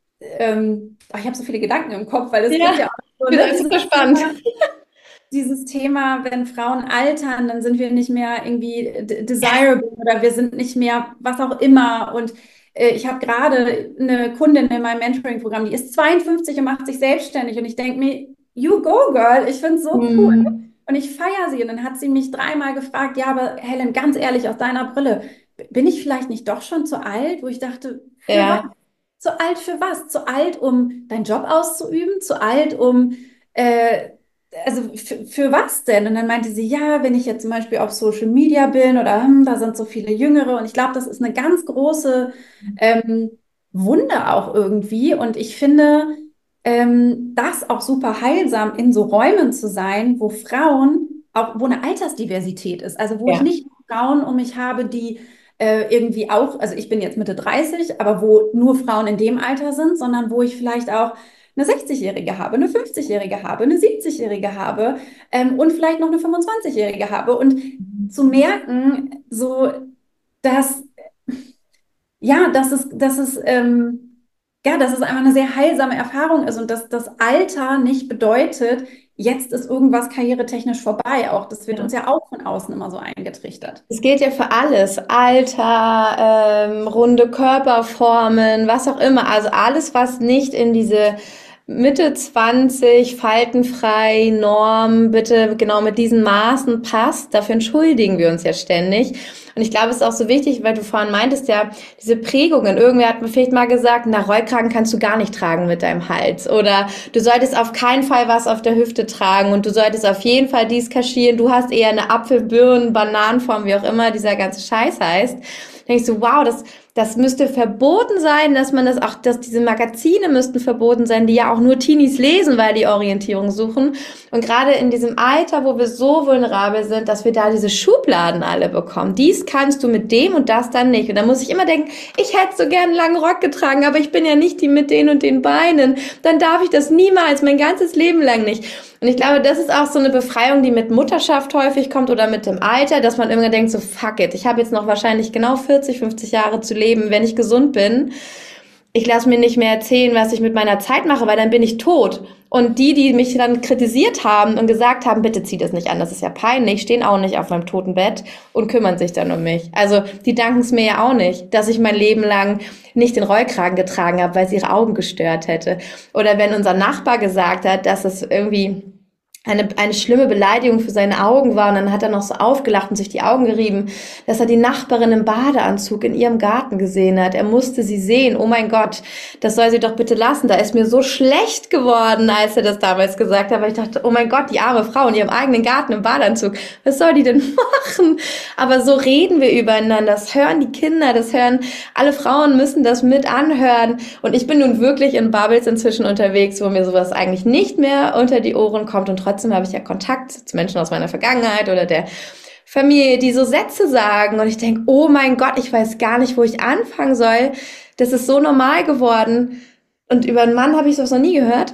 ähm, ach, ich habe so viele Gedanken im Kopf, weil es gibt Ja, ja auch so, ich bin ne, auch dieses super spannend. Thema, dieses Thema, wenn Frauen altern, dann sind wir nicht mehr irgendwie d- desirable oder wir sind nicht mehr was auch immer. Und äh, ich habe gerade eine Kundin in meinem Mentoring-Programm, die ist zweiundfünfzig und macht sich selbstständig. Und ich denke mir, you go, girl, ich finde es so cool. Mhm. Und ich feiere sie. Und dann hat sie mich dreimal gefragt, ja, aber Helen, ganz ehrlich, aus deiner Brille, b- bin ich vielleicht nicht doch schon zu alt? Wo ich dachte, für was? Ja. Zu alt für was? Zu alt, um deinen Job auszuüben? Zu alt, um, äh, also für, für was denn? Und dann meinte sie, ja, wenn ich jetzt zum Beispiel auf Social Media bin oder hm, da sind so viele Jüngere. Und ich glaube, das ist eine ganz große ähm, Wunde auch irgendwie. Und ich finde, ähm, das auch super heilsam in so Räumen zu sein, wo Frauen, auch wo eine Altersdiversität ist. Also wo ich Ja. nicht Frauen um mich habe, die äh, irgendwie auch, also ich bin jetzt Mitte dreißig, aber wo nur Frauen in dem Alter sind, sondern wo ich vielleicht auch eine sechzig-Jährige habe, eine fünfzig-Jährige habe, eine siebzig-Jährige habe ähm, und vielleicht noch eine fünfundzwanzig-Jährige habe. Und zu merken, so, dass, ja, dass es, dass es, ähm, ja, dass es einfach eine sehr heilsame Erfahrung ist und dass das Alter nicht bedeutet, jetzt ist irgendwas karrieretechnisch vorbei. Auch das wird Ja. uns ja auch von außen immer so eingetrichtert. Es gilt ja für alles. Alter, ähm, runde Körperformen, was auch immer. Also alles, was nicht in diese Mitte zwanzig, faltenfrei, Norm, bitte genau mit diesen Maßen passt. Dafür entschuldigen wir uns ja ständig. Und ich glaube, es ist auch so wichtig, weil du vorhin meintest ja, diese Prägungen. Irgendwer hat mir vielleicht mal gesagt, na, Rollkragen kannst du gar nicht tragen mit deinem Hals. Oder du solltest auf keinen Fall was auf der Hüfte tragen und du solltest auf jeden Fall dies kaschieren. Du hast eher eine Apfel-, Birnen-, Bananenform, wie auch immer dieser ganze Scheiß heißt. Da denkst du, wow, das das müsste verboten sein, dass man das auch, dass diese Magazine müssten verboten sein, die ja auch nur Teenies lesen, weil die Orientierung suchen. Und gerade in diesem Alter, wo wir so vulnerabel sind, dass wir da diese Schubladen alle bekommen. Dies kannst du mit dem und das dann nicht. Und da muss ich immer denken, ich hätte so gern einen langen Rock getragen, aber ich bin ja nicht die mit den und den Beinen. Dann darf ich das niemals, mein ganzes Leben lang nicht. Und ich glaube, das ist auch so eine Befreiung, die mit Mutterschaft häufig kommt oder mit dem Alter, dass man immer denkt, so fuck it, ich habe jetzt noch wahrscheinlich genau vierzig, fünfzig Jahre zu leben, wenn ich gesund bin. Ich lasse mir nicht mehr erzählen, was ich mit meiner Zeit mache, weil dann bin ich tot. Und die, die mich dann kritisiert haben und gesagt haben, bitte zieh das nicht an, das ist ja peinlich, stehen auch nicht auf meinem Totenbett und kümmern sich dann um mich. Also die danken es mir ja auch nicht, dass ich mein Leben lang nicht den Rollkragen getragen habe, weil es ihre Augen gestört hätte. Oder wenn unser Nachbar gesagt hat, dass es irgendwie eine, eine schlimme Beleidigung für seine Augen war und dann hat er noch so aufgelacht und sich die Augen gerieben, dass er die Nachbarin im Badeanzug in ihrem Garten gesehen hat. Er musste sie sehen. Oh mein Gott, das soll sie doch bitte lassen. Da ist mir so schlecht geworden, als er das damals gesagt hat, weil ich dachte, oh mein Gott, die arme Frau in ihrem eigenen Garten im Badeanzug. Was soll die denn machen? Aber so reden wir übereinander. Das hören die Kinder, das hören alle Frauen, müssen das mit anhören. Und ich bin nun wirklich in Bubbles inzwischen unterwegs, wo mir sowas eigentlich nicht mehr unter die Ohren kommt und trotzdem Trotzdem habe ich ja Kontakt zu Menschen aus meiner Vergangenheit oder der Familie, die so Sätze sagen und ich denke, oh mein Gott, ich weiß gar nicht, wo ich anfangen soll. Das ist so normal geworden und über einen Mann habe ich sowas noch nie gehört,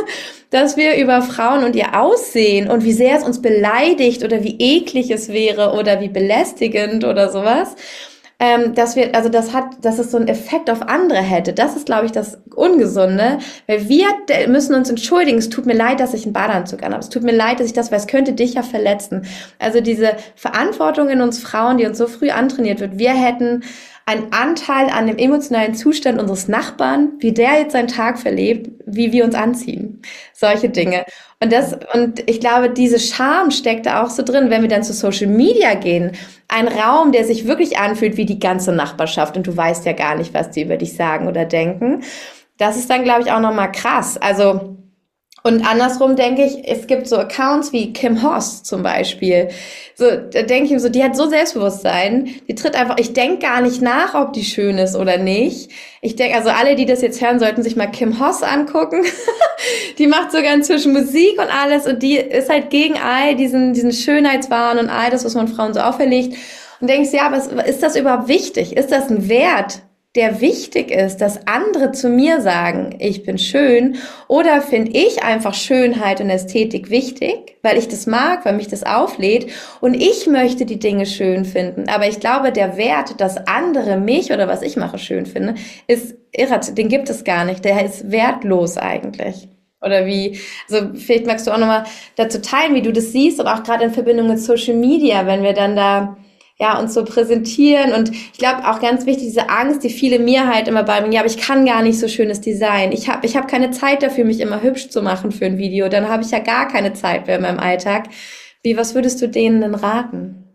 dass wir über Frauen und ihr Aussehen und wie sehr es uns beleidigt oder wie eklig es wäre oder wie belästigend oder sowas, Ähm, dass wir, also das hat, dass es so einen Effekt auf andere hätte. Das ist, glaube ich, das Ungesunde, weil wir müssen uns entschuldigen. Es tut mir leid, dass ich einen Badeanzug anhabe. Es tut mir leid, dass ich das, weil es könnte dich ja verletzen. Also diese Verantwortung in uns Frauen, die uns so früh antrainiert wird. Wir hätten einen Anteil an dem emotionalen Zustand unseres Nachbarn, wie der jetzt seinen Tag verlebt, wie wir uns anziehen. Solche Dinge. Und das, und ich glaube, diese Scham steckt da auch so drin, wenn wir dann zu Social Media gehen. Ein Raum, der sich wirklich anfühlt wie die ganze Nachbarschaft und du weißt ja gar nicht, was die über dich sagen oder denken. Das ist dann, glaube ich, auch nochmal krass. Also, und andersrum denke ich, es gibt so Accounts wie Kim Hoss zum Beispiel. So, da denke ich mir so, die hat so Selbstbewusstsein, die tritt einfach, ich denke gar nicht nach, ob die schön ist oder nicht. Ich denke, also alle, die das jetzt hören, sollten sich mal Kim Hoss angucken. Die macht sogar inzwischen Musik und alles und die ist halt gegen all diesen, diesen Schönheitswahn und all das, was man Frauen so auferlegt. Und denkst, ja, aber ist das überhaupt wichtig? Ist das ein Wert, der wichtig ist, dass andere zu mir sagen, ich bin schön, oder finde ich einfach Schönheit und Ästhetik wichtig, weil ich das mag, weil mich das auflädt und ich möchte die Dinge schön finden. Aber ich glaube, der Wert, dass andere mich oder was ich mache schön finde, ist irrational, den gibt es gar nicht, der ist wertlos eigentlich. Oder wie, also vielleicht magst du auch nochmal dazu teilen, wie du das siehst und auch gerade in Verbindung mit Social Media, wenn wir dann da ja, uns so präsentieren und ich glaube auch ganz wichtig, diese Angst, die viele mir halt immer bei mir, ja, aber ich kann gar nicht so schönes Design. Ich habe ich hab keine Zeit dafür, mich immer hübsch zu machen für ein Video. Dann habe ich ja gar keine Zeit mehr in meinem Alltag. Wie, was würdest du denen denn raten?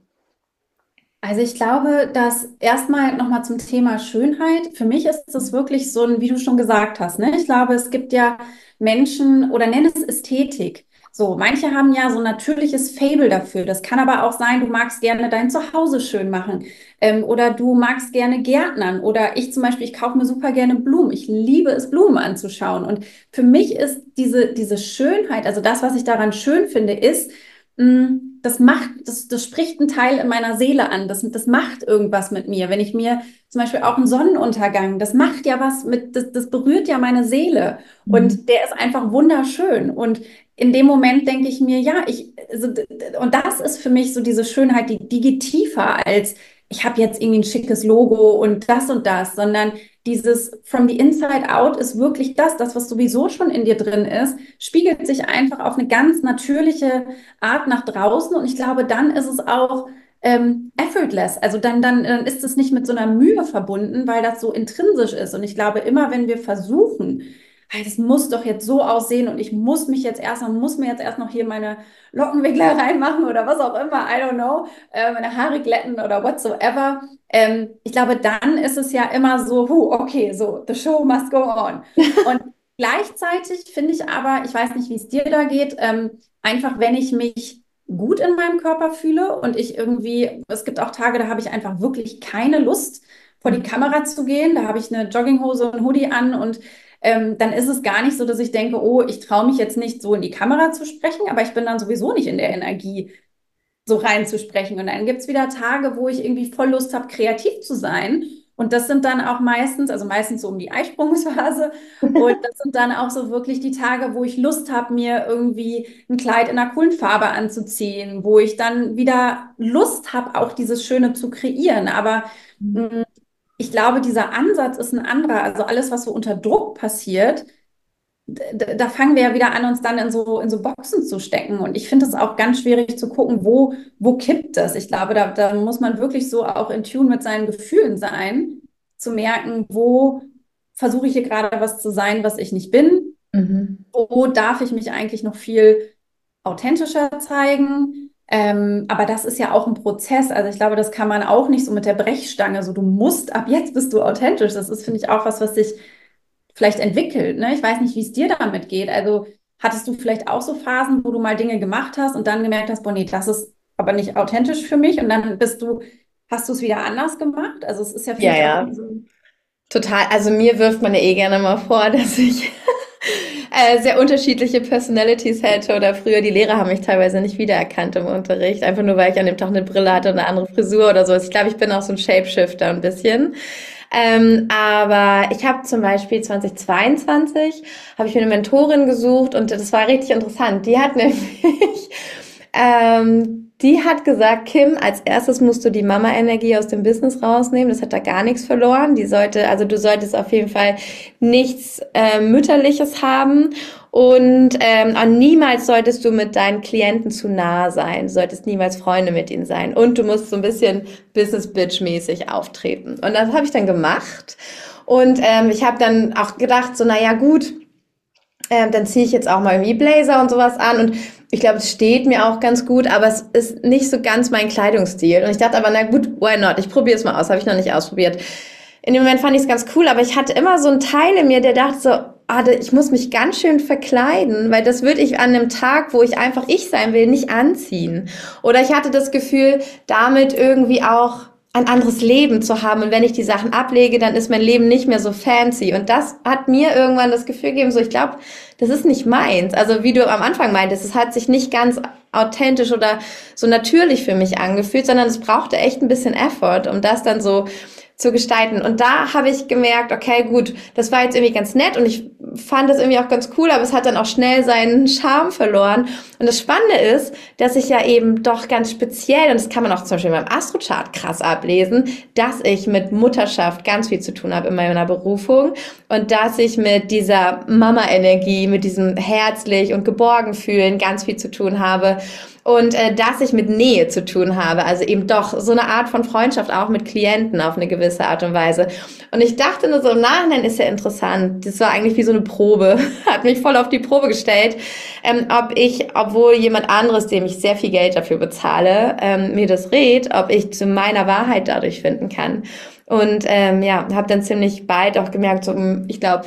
Also ich glaube, dass erstmal nochmal zum Thema Schönheit. Für mich ist es wirklich so ein, wie du schon gesagt hast, ne? Ich glaube, es gibt ja Menschen oder nenn es Ästhetik. So, manche haben ja so ein natürliches Faible dafür. Das kann aber auch sein, du magst gerne dein Zuhause schön machen, ähm, oder du magst gerne Gärtnern oder ich zum Beispiel, ich kaufe mir super gerne Blumen. Ich liebe es, Blumen anzuschauen. Und für mich ist diese, diese Schönheit, also das, was ich daran schön finde, ist, mh, das macht, das, das spricht einen Teil in meiner Seele an. Das, das macht irgendwas mit mir. Wenn ich mir zum Beispiel auch einen Sonnenuntergang, das macht ja was mit, das, das berührt ja meine Seele. Und der ist einfach wunderschön. Und in dem Moment denke ich mir, ja, ich, also, und das ist für mich so diese Schönheit, die, die geht tiefer als, ich habe jetzt irgendwie ein schickes Logo und das und das, sondern dieses from the inside out ist wirklich das, das, was sowieso schon in dir drin ist, spiegelt sich einfach auf eine ganz natürliche Art nach draußen. Und ich glaube, dann ist es auch ähm, effortless. Also dann, dann, dann ist es nicht mit so einer Mühe verbunden, weil das so intrinsisch ist. Und ich glaube, immer wenn wir versuchen, hey, das muss doch jetzt so aussehen und ich muss mich jetzt erst noch, muss mir jetzt erst noch hier meine Lockenwickler reinmachen oder was auch immer, I don't know, äh, meine Haare glätten oder whatsoever. Ähm, ich glaube, dann ist es ja immer so, huh, okay, so, the show must go on. Und gleichzeitig finde ich aber, ich weiß nicht, wie es dir da geht, ähm, einfach wenn ich mich gut in meinem Körper fühle und ich irgendwie, es gibt auch Tage, da habe ich einfach wirklich keine Lust, vor die Kamera zu gehen. Da habe ich eine Jogginghose und Hoodie an und ähm, dann ist es gar nicht so, dass ich denke, oh, ich traue mich jetzt nicht so in die Kamera zu sprechen, aber ich bin dann sowieso nicht in der Energie, so reinzusprechen. Und dann gibt es wieder Tage, wo ich irgendwie voll Lust habe, kreativ zu sein. Und das sind dann auch meistens, also meistens so um die Eisprungsphase. Und das sind dann auch so wirklich die Tage, wo ich Lust habe, mir irgendwie ein Kleid in einer coolen Farbe anzuziehen, wo ich dann wieder Lust habe, auch dieses Schöne zu kreieren. Aber mh, ich glaube, dieser Ansatz ist ein anderer. Also alles, was so unter Druck passiert, da, da fangen wir ja wieder an, uns dann in so, in so Boxen zu stecken. Und ich finde es auch ganz schwierig zu gucken, wo, wo kippt das? Ich glaube, da, da muss man wirklich so auch in Tune mit seinen Gefühlen sein, zu merken, wo versuche ich hier gerade was zu sein, was ich nicht bin? Mhm. Wo darf ich mich eigentlich noch viel authentischer zeigen? Ähm, aber das ist ja auch ein Prozess. Also ich glaube, das kann man auch nicht so mit der Brechstange, so du musst, ab jetzt bist du authentisch. Das ist, finde ich, auch was, was sich vielleicht entwickelt. Ne? Ich weiß nicht, wie es dir damit geht. Also hattest du vielleicht auch so Phasen, wo du mal Dinge gemacht hast und dann gemerkt hast, boah, nee, das ist aber nicht authentisch für mich und dann bist du, hast du es wieder anders gemacht? Also es ist ja, finde Ja, ich, auch ja, so. total. Also mir wirft man ja eh gerne mal vor, dass ich äh, sehr unterschiedliche Personalities hätte oder früher die Lehrer haben mich teilweise nicht wiedererkannt im Unterricht, einfach nur weil ich an dem Tag eine Brille hatte und eine andere Frisur oder so. Ich glaube, ich bin auch so ein Shapeshifter ein bisschen. Ähm, aber ich habe zum Beispiel zweitausendzweiundzwanzig habe ich mir eine Mentorin gesucht und das war richtig interessant. Die hat nämlich ähm, die hat gesagt, Kim, als erstes musst du die Mama-Energie aus dem Business rausnehmen. Das hat da gar nichts verloren. Die sollte, also du solltest auf jeden Fall nichts äh, Mütterliches haben und ähm, und niemals solltest du mit deinen Klienten zu nah sein. Du solltest niemals Freunde mit ihnen sein. Und du musst so ein bisschen Business-Bitch-mäßig auftreten. Und das habe ich dann gemacht. Und ähm, ich habe dann auch gedacht, so, naja, gut, ähm, dann ziehe ich jetzt auch mal irgendwie Blazer und sowas an und ich glaube, es steht mir auch ganz gut, aber es ist nicht so ganz mein Kleidungsstil. Und ich dachte aber, na gut, why not? Ich probiere es mal aus, habe ich noch nicht ausprobiert. In dem Moment fand ich es ganz cool, aber ich hatte immer so einen Teil in mir, der dachte so, ah, ich muss mich ganz schön verkleiden, weil das würde ich an einem Tag, wo ich einfach ich sein will, nicht anziehen. Oder ich hatte das Gefühl, damit irgendwie auch ein anderes Leben zu haben. Und wenn ich die Sachen ablege, dann ist mein Leben nicht mehr so fancy. Und das hat mir irgendwann das Gefühl gegeben, so ich glaube, das ist nicht meins. Also wie du am Anfang meintest, es hat sich nicht ganz authentisch oder so natürlich für mich angefühlt, sondern es brauchte echt ein bisschen Effort, um das dann so zu gestalten. Und da habe ich gemerkt, okay, gut, das war jetzt irgendwie ganz nett und ich fand das irgendwie auch ganz cool, aber es hat dann auch schnell seinen Charme verloren. Und das Spannende ist, dass ich ja eben doch ganz speziell, und das kann man auch zum Beispiel beim Astrochart krass ablesen, dass ich mit Mutterschaft ganz viel zu tun habe in meiner Berufung und dass ich mit dieser Mama-Energie, mit diesem herzlich und geborgen fühlen ganz viel zu tun habe. Und äh, dass ich mit Nähe zu tun habe, also eben doch so eine Art von Freundschaft auch mit Klienten auf eine gewisse Art und Weise. Und ich dachte nur so, im Nachhinein ist ja interessant, das war eigentlich wie so eine Probe, hat mich voll auf die Probe gestellt, ähm, ob ich, obwohl jemand anderes, dem ich sehr viel Geld dafür bezahle, ähm, mir das rät, ob ich zu meiner Wahrheit dadurch finden kann. Und ähm, ja, habe dann ziemlich bald auch gemerkt, so, ich glaube,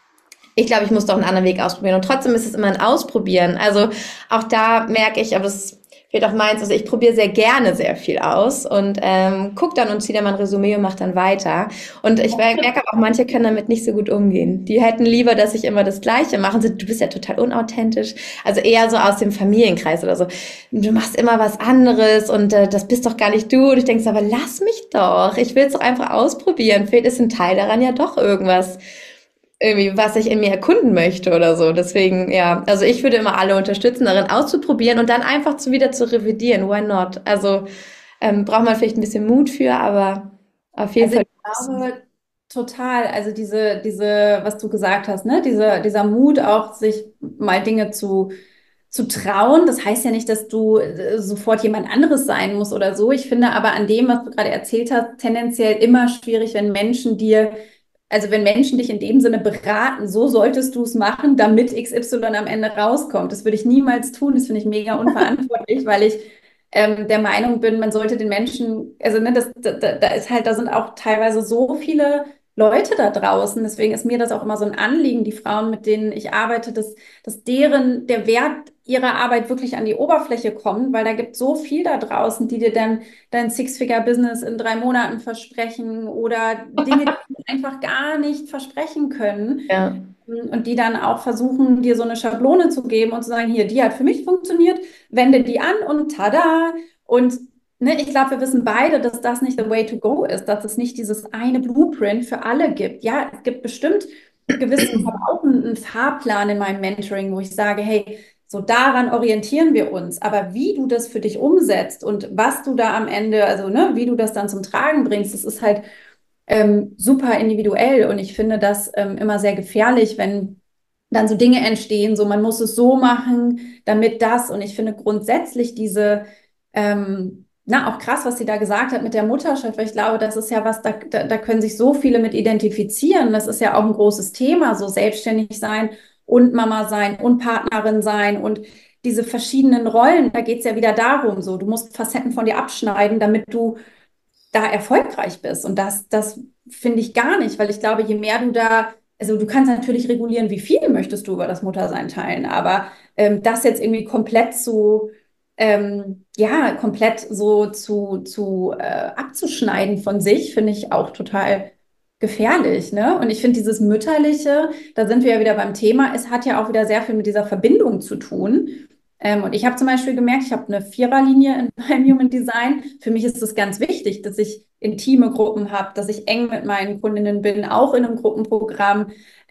ich glaube, ich muss doch einen anderen Weg ausprobieren. Und trotzdem ist es immer ein Ausprobieren. Also auch da merke ich, aber das fehlt auch meins, also ich probiere sehr gerne sehr viel aus und ähm, gucke dann und ziehe dann mein Resümee und mache dann weiter. Und ich merke aber auch, manche können damit nicht so gut umgehen. Die hätten lieber, dass ich immer das Gleiche mache. Und so, du bist ja total unauthentisch. Also eher so aus dem Familienkreis oder so. Du machst immer was anderes und äh, das bist doch gar nicht du. Und ich denke so, aber lass mich doch. Ich will es doch einfach ausprobieren. Vielleicht ist ein Teil daran ja doch irgendwas, irgendwie, was ich in mir erkunden möchte oder so. Deswegen, ja, also ich würde immer alle unterstützen, darin auszuprobieren und dann einfach zu wieder zu revidieren. Why not? Also ähm, braucht man vielleicht ein bisschen Mut für, aber auf jeden Also Fall. ich glaube total, also diese, diese, was du gesagt hast, ne, diese, dieser Mut auch, sich mal Dinge zu, zu trauen. Das heißt ja nicht, dass du äh, sofort jemand anderes sein musst oder so. Ich finde aber an dem, was du gerade erzählt hast, tendenziell immer schwierig, wenn Menschen dir, also wenn Menschen dich in dem Sinne beraten, so solltest du es machen, damit X Y am Ende rauskommt. Das würde ich niemals tun. Das finde ich mega unverantwortlich, weil ich ähm, der Meinung bin, man sollte den Menschen, also ne, das, da, da ist halt, da sind auch teilweise so viele Leute da draußen. Deswegen ist mir das auch immer so ein Anliegen, die Frauen, mit denen ich arbeite, dass, dass deren, der Wert ihre Arbeit wirklich an die Oberfläche kommt, weil da gibt so viel da draußen, die dir dann dein Six-Figure-Business in drei Monaten versprechen oder Dinge, die sie einfach gar nicht versprechen können. Ja. Und die dann auch versuchen, dir so eine Schablone zu geben und zu sagen, hier, die hat für mich funktioniert, wende die an und tada. Und ne, ich glaube, wir wissen beide, dass das nicht the way to go ist, dass es nicht dieses eine Blueprint für alle gibt. Ja, es gibt bestimmt gewisse, ich habe auch einen, einen Fahrplan in meinem Mentoring, wo ich sage, hey, so daran orientieren wir uns. Aber wie du das für dich umsetzt und was du da am Ende, also ne, wie du das dann zum Tragen bringst, das ist halt ähm, super individuell. Und ich finde das ähm, immer sehr gefährlich, wenn dann so Dinge entstehen, so man muss es so machen, damit das. Und ich finde grundsätzlich diese, ähm, na, auch krass, was sie da gesagt hat mit der Mutterschaft, weil ich glaube, das ist ja was, da, da, da können sich so viele mit identifizieren. Das ist ja auch ein großes Thema, so selbstständig sein und Mama sein und Partnerin sein und diese verschiedenen Rollen, da geht es ja wieder darum, so, du musst Facetten von dir abschneiden, damit du da erfolgreich bist. Und das, das finde ich gar nicht, weil ich glaube, je mehr du da, also du kannst natürlich regulieren, wie viel möchtest du über das Muttersein teilen, aber ähm, das jetzt irgendwie komplett zu, ähm, ja, komplett so zu, zu äh, abzuschneiden von sich, finde ich auch total gefährlich, ne? Und ich finde dieses Mütterliche, da sind wir ja wieder beim Thema, es hat ja auch wieder sehr viel mit dieser Verbindung zu tun. Ähm, und ich habe zum Beispiel gemerkt, ich habe eine Viererlinie in meinem Human Design. Für mich ist es ganz wichtig, dass ich intime Gruppen habe, dass ich eng mit meinen Kundinnen bin, auch in einem Gruppenprogramm.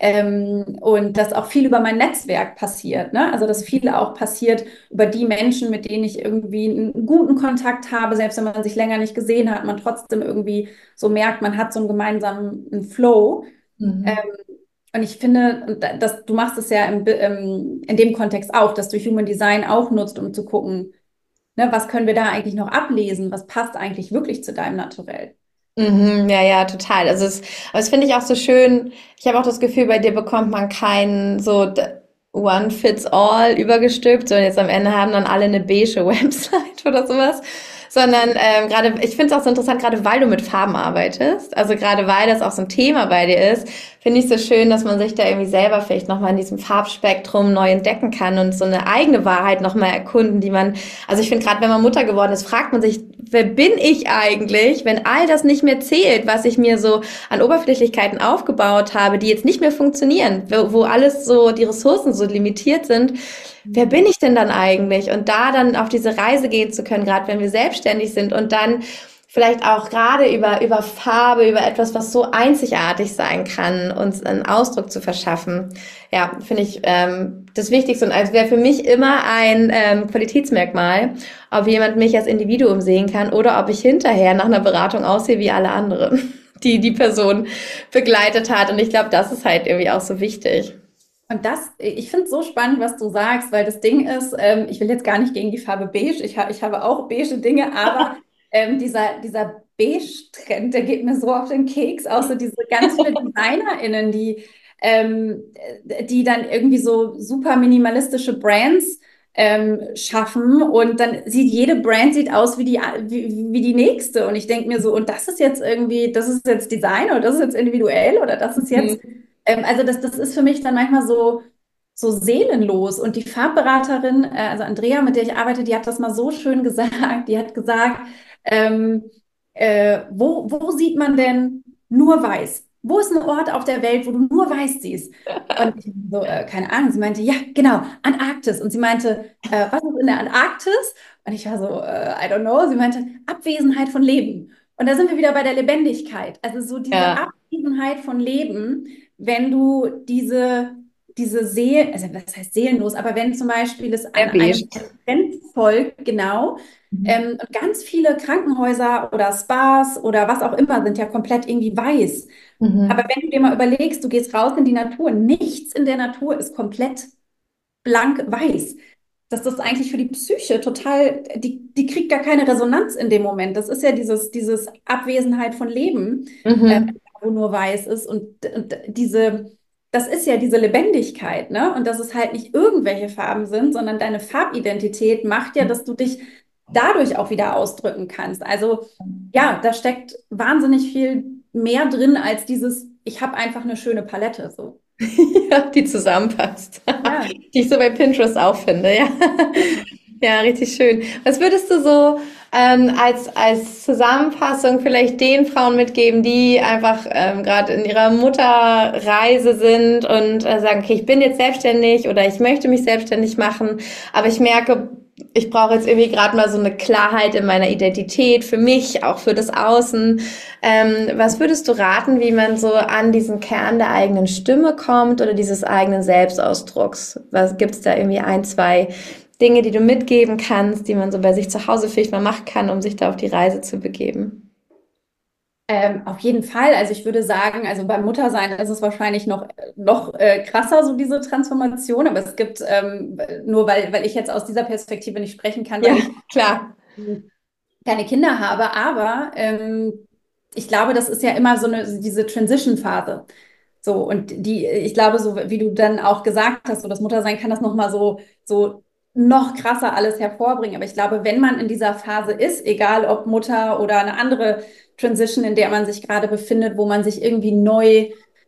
Ähm, und dass auch viel über mein Netzwerk passiert, ne? Also dass viel auch passiert über die Menschen, mit denen ich irgendwie einen guten Kontakt habe, selbst wenn man sich länger nicht gesehen hat, man trotzdem irgendwie so merkt, man hat so einen gemeinsamen Flow. Ähm, Mhm. und ich finde, und da- das, du machst es ja im, im, in dem Kontext auch, dass du Human Design auch nutzt, um zu gucken, ne, was können wir da eigentlich noch ablesen, was passt eigentlich wirklich zu deinem Naturell. Mhm, ja, ja, total. Also es, aber das finde ich auch so schön. Ich habe auch das Gefühl, bei dir bekommt man keinen so d- One Fits All übergestülpt, so jetzt am Ende haben dann alle eine beige Website oder sowas. Sondern ähm, gerade, ich finde es auch so interessant, gerade weil du mit Farben arbeitest, also gerade weil das auch so ein Thema bei dir ist, finde ich so schön, dass man sich da irgendwie selber vielleicht nochmal in diesem Farbspektrum neu entdecken kann und so eine eigene Wahrheit nochmal erkunden, die man, also ich finde gerade, wenn man Mutter geworden ist, fragt man sich, wer bin ich eigentlich, wenn all das nicht mehr zählt, was ich mir so an Oberflächlichkeiten aufgebaut habe, die jetzt nicht mehr funktionieren, wo, wo alles so, die Ressourcen so limitiert sind. Wer bin ich denn dann eigentlich? Und da dann auf diese Reise gehen zu können, gerade wenn wir selbstständig sind und dann vielleicht auch gerade über, über Farbe, über etwas, was so einzigartig sein kann, uns einen Ausdruck zu verschaffen. Ja, finde ich ähm, das Wichtigste. Und als wäre für mich immer ein ähm, Qualitätsmerkmal, ob jemand mich als Individuum sehen kann oder ob ich hinterher nach einer Beratung aussehe wie alle anderen, die die Person begleitet hat. Und ich glaube, das ist halt irgendwie auch so wichtig. Und das, ich finde es so spannend, was du sagst, weil das Ding ist, ähm, ich will jetzt gar nicht gegen die Farbe beige, ich, ha ich habe auch beige Dinge, aber ähm, dieser, dieser Beige-Trend, der geht mir so auf den Keks, auch so diese ganz viele DesignerInnen, die, ähm, die dann irgendwie so super minimalistische Brands ähm, schaffen und dann sieht jede Brand sieht aus wie die, wie, wie die nächste und ich denke mir so, und das ist jetzt irgendwie, das ist jetzt Design oder das ist jetzt individuell oder das ist jetzt ähm, also das, das ist für mich dann manchmal so, so seelenlos. Und die Farbberaterin, äh, also Andrea, mit der ich arbeite, die hat das mal so schön gesagt. Die hat gesagt, ähm, äh, wo, wo sieht man denn nur weiß? Wo ist ein Ort auf der Welt, wo du nur weiß siehst? Und ich so, äh, keine Ahnung. Sie meinte, ja, genau, Antarktis. Und sie meinte, äh, was ist in der Antarktis? Und ich war so, äh, I don't know. Sie meinte, Abwesenheit von Leben. Und da sind wir wieder bei der Lebendigkeit. Also so diese Ja, Abwesenheit von Leben, wenn du diese, diese Seelen, also was heißt seelenlos, aber wenn zum Beispiel es sehr an beige. einem Trend folgt, genau, Mhm. ähm, und ganz viele Krankenhäuser oder Spas oder was auch immer sind ja komplett irgendwie weiß. Aber Mhm. wenn du dir mal überlegst, du gehst raus in die Natur, nichts in der Natur ist komplett blank weiß. Dass das eigentlich für die Psyche total, die, die kriegt gar keine Resonanz in dem Moment. Das ist ja dieses, dieses Abwesenheit von Leben, äh, Mhm. wo nur weiß ist. Und, und diese, das ist ja diese Lebendigkeit, ne? Und dass es halt nicht irgendwelche Farben sind, sondern deine Farbidentität macht ja, dass du dich dadurch auch wieder ausdrücken kannst. Also ja, da steckt wahnsinnig viel mehr drin als dieses, ich habe einfach eine schöne Palette so. Ja, die zusammenpasst. Ja. Die ich so bei Pinterest auch finde, ja. Ja, richtig schön. Was würdest du so ähm, als, als Zusammenfassung vielleicht den Frauen mitgeben, die einfach ähm, gerade in ihrer Mutterreise sind und äh, sagen, okay, ich bin jetzt selbstständig oder ich möchte mich selbstständig machen, aber ich merke, ich brauche jetzt irgendwie gerade mal so eine Klarheit in meiner Identität für mich, auch für das Außen. Ähm, was würdest du raten, wie man so an diesen Kern der eigenen Stimme kommt oder dieses eigenen Selbstausdrucks? Was gibt's da irgendwie ein, zwei Dinge, die du mitgeben kannst, die man so bei sich zu Hause vielleicht mal machen kann, um sich da auf die Reise zu begeben? Ähm, auf jeden Fall. Also ich würde sagen, also beim Muttersein ist es wahrscheinlich noch, noch äh, krasser, so diese Transformation. Aber es gibt, ähm, nur weil, weil ich jetzt aus dieser Perspektive nicht sprechen kann, Ja, weil ich klar. keine Kinder habe, aber ähm, ich glaube, das ist ja immer so eine, diese Transition-Phase. So, und die, ich glaube, so wie du dann auch gesagt hast, so das Muttersein kann das nochmal so, so noch krasser alles hervorbringen. Aber ich glaube, wenn man in dieser Phase ist, egal ob Mutter oder eine andere Transition, in der man sich gerade befindet, wo man sich irgendwie neu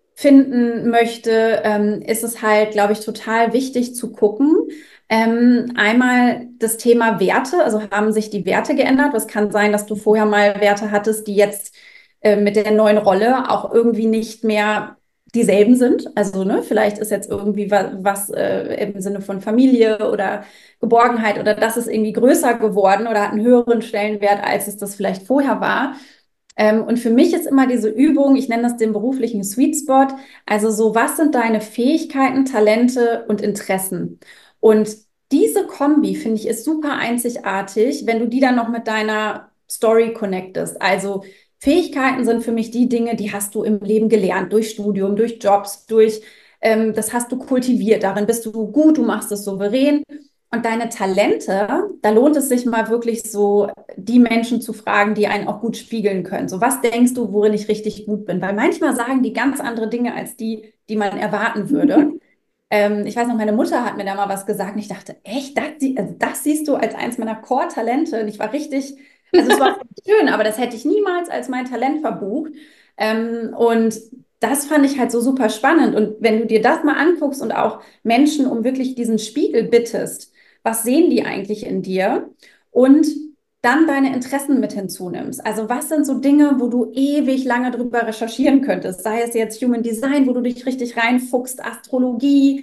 finden möchte, ähm, ist es halt, glaube ich, total wichtig zu gucken. Ähm, einmal das Thema Werte, also haben sich die Werte geändert? Was kann sein, dass du vorher mal Werte hattest, die jetzt äh, mit der neuen Rolle auch irgendwie nicht mehr dieselben sind. Also, ne, vielleicht ist jetzt irgendwie was, was äh, im Sinne von Familie oder Geborgenheit oder das ist irgendwie größer geworden oder hat einen höheren Stellenwert, als es das vielleicht vorher war. Ähm, und für mich ist immer diese Übung, ich nenne das den beruflichen Sweet Spot, also so, was sind deine Fähigkeiten, Talente und Interessen? Und diese Kombi, finde ich, ist super einzigartig, wenn du die dann noch mit deiner Story connectest. Also Fähigkeiten sind für mich die Dinge, die hast du im Leben gelernt, durch Studium, durch Jobs, durch, ähm, das hast du kultiviert, darin bist du gut, du machst es souverän. Und deine Talente, da lohnt es sich mal wirklich so, die Menschen zu fragen, die einen auch gut spiegeln können. So, was denkst du, worin ich richtig gut bin? Weil manchmal sagen die ganz andere Dinge als die, die man erwarten würde. Ähm, ich weiß noch, meine Mutter hat mir da mal was gesagt und ich dachte, echt, das, sie- also das siehst du als eins meiner Core-Talente. Und ich war richtig, also es war schön, aber das hätte ich niemals als mein Talent verbucht. Ähm, und das fand ich halt so super spannend. Und wenn du dir das mal anguckst und auch Menschen um wirklich diesen Spiegel bittest, was sehen die eigentlich in dir? Und dann deine Interessen mit hinzunimmst. Also was sind so Dinge, wo du ewig lange drüber recherchieren könntest? Sei es jetzt Human Design, wo du dich richtig reinfuchst, Astrologie,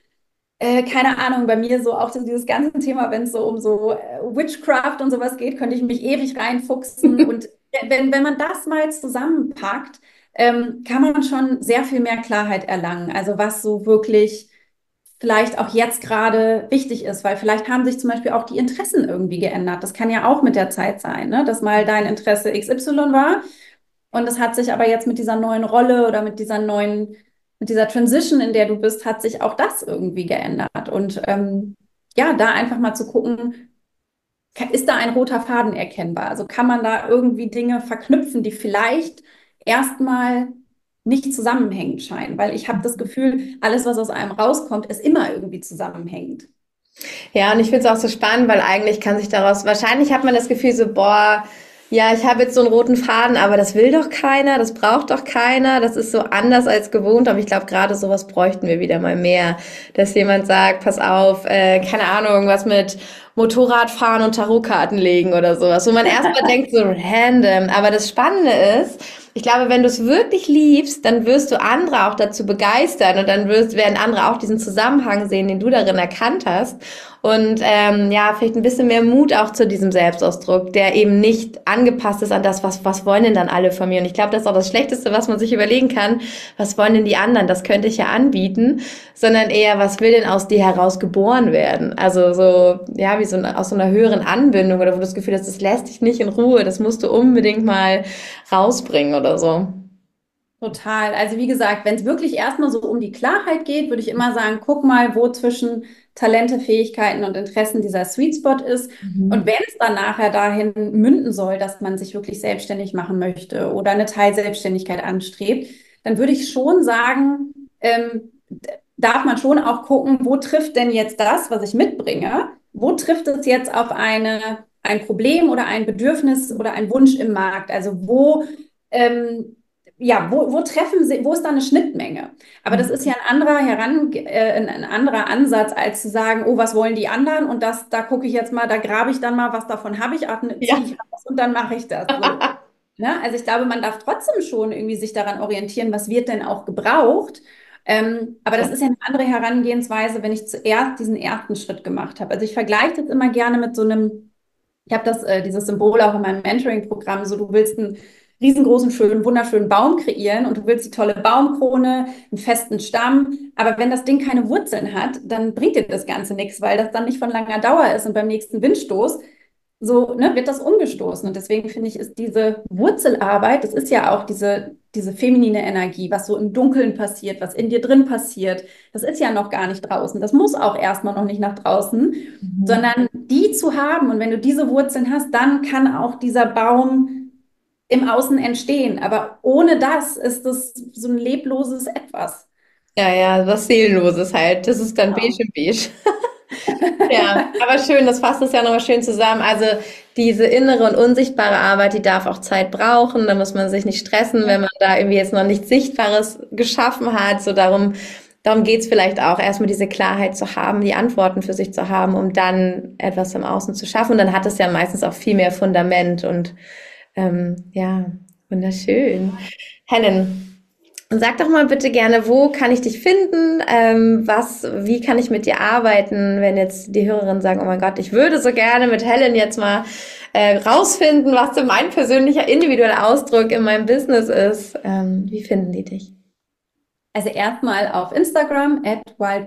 äh, keine Ahnung, bei mir so auch dieses ganze Thema, wenn es so um so äh, Witchcraft und sowas geht, könnte ich mich ewig reinfuchsen. Und wenn, wenn man das mal zusammenpackt, ähm, kann man schon sehr viel mehr Klarheit erlangen. Also was so wirklich vielleicht auch jetzt gerade wichtig ist, weil vielleicht haben sich zum Beispiel auch die Interessen irgendwie geändert. Das kann ja auch mit der Zeit sein, ne? Dass mal dein Interesse X Y war und es hat sich aber jetzt mit dieser neuen Rolle oder mit dieser neuen, mit dieser Transition, in der du bist, hat sich auch das irgendwie geändert. Und ähm, ja, da einfach mal zu gucken, ist da ein roter Faden erkennbar? Also kann man da irgendwie Dinge verknüpfen, die vielleicht erstmal nicht zusammenhängend scheinen? Weil ich habe das Gefühl, alles, was aus einem rauskommt, ist immer irgendwie zusammenhängend. Ja, und ich finde es auch so spannend, weil eigentlich kann sich daraus, wahrscheinlich hat man das Gefühl so, boah, ja, ich habe jetzt so einen roten Faden, aber das will doch keiner, das braucht doch keiner, das ist so anders als gewohnt, aber ich glaube, gerade sowas bräuchten wir wieder mal mehr, dass jemand sagt, pass auf, äh, keine Ahnung, was mit Motorradfahren und Tarotkarten legen oder sowas, wo man erstmal denkt, so random, aber das Spannende ist, ich glaube, wenn du es wirklich liebst, dann wirst du andere auch dazu begeistern und dann wirst, werden andere auch diesen Zusammenhang sehen, den du darin erkannt hast. Und ähm, ja, vielleicht ein bisschen mehr Mut auch zu diesem Selbstausdruck, der eben nicht angepasst ist an das, was, was wollen denn dann alle von mir? Und ich glaube, das ist auch das Schlechteste, was man sich überlegen kann. Was wollen denn die anderen? Das könnte ich ja anbieten, sondern eher, was will denn aus dir heraus geboren werden? Also so, ja, wie so ein, aus so einer höheren Anbindung oder wo du das Gefühl hast, das lässt dich nicht in Ruhe, das musst du unbedingt mal rausbringen oder so. Total. Also wie gesagt, wenn es wirklich erstmal so um die Klarheit geht, würde ich immer sagen, guck mal, wo zwischen Talente, Fähigkeiten und Interessen dieser Sweet Spot ist. Und Mhm. wenn es dann nachher dahin münden soll, dass man sich wirklich selbstständig machen möchte oder eine Teilselbstständigkeit anstrebt, dann würde ich schon sagen, ähm, darf man schon auch gucken, wo trifft denn jetzt das, was ich mitbringe, wo trifft es jetzt auf eine, ein Problem oder ein Bedürfnis oder ein Wunsch im Markt? Also wo ähm, ja, wo, wo treffen sie, wo ist da eine Schnittmenge? Aber das ist ja ein anderer Heran, äh, ein, ein anderer Ansatz, als zu sagen, oh, was wollen die anderen? Und das, da gucke ich jetzt mal, da grabe ich dann mal, was davon habe ich, ach, ne, ziehe Ja. ich raus und dann mache ich das. So. Ne? Also ich glaube, man darf trotzdem schon irgendwie sich daran orientieren, was wird denn auch gebraucht. Ähm, aber das ist ja eine andere Herangehensweise, wenn ich zuerst diesen ersten Schritt gemacht habe. Also ich vergleiche das immer gerne mit so einem, ich habe das, äh, dieses Symbol auch in meinem Mentoring-Programm, so du willst einen riesengroßen, schönen, wunderschönen Baum kreieren und du willst die tolle Baumkrone, einen festen Stamm, aber wenn das Ding keine Wurzeln hat, dann bringt dir das Ganze nichts, weil das dann nicht von langer Dauer ist und beim nächsten Windstoß so, ne, wird das umgestoßen. Und deswegen finde ich, ist diese Wurzelarbeit, das ist ja auch diese, diese feminine Energie, was so im Dunkeln passiert, was in dir drin passiert, das ist ja noch gar nicht draußen. Das muss auch erstmal noch nicht nach draußen, Mhm. sondern die zu haben. Und wenn du diese Wurzeln hast, dann kann auch dieser Baum im Außen entstehen. Aber ohne das ist es so ein lebloses Etwas. Ja, ja, was Seelenloses halt. Das ist dann beige Genau. im beige. Ja, aber schön, das fasst es ja nochmal schön zusammen. Also diese innere und unsichtbare Arbeit, die darf auch Zeit brauchen. Da muss man sich nicht stressen, wenn man da irgendwie jetzt noch nichts Sichtbares geschaffen hat. So darum, darum geht's vielleicht auch, erstmal diese Klarheit zu haben, die Antworten für sich zu haben, um dann etwas im Außen zu schaffen. Und dann hat es ja meistens auch viel mehr Fundament und ähm, ja, wunderschön. Helen, sag doch mal bitte gerne, wo kann ich dich finden? Ähm, was, wie kann ich mit dir arbeiten, wenn jetzt die Hörerinnen sagen, oh mein Gott, ich würde so gerne mit Helen jetzt mal äh, rausfinden, was so mein persönlicher individueller Ausdruck in meinem Business ist. Ähm, wie finden die dich? Also erstmal auf Instagram at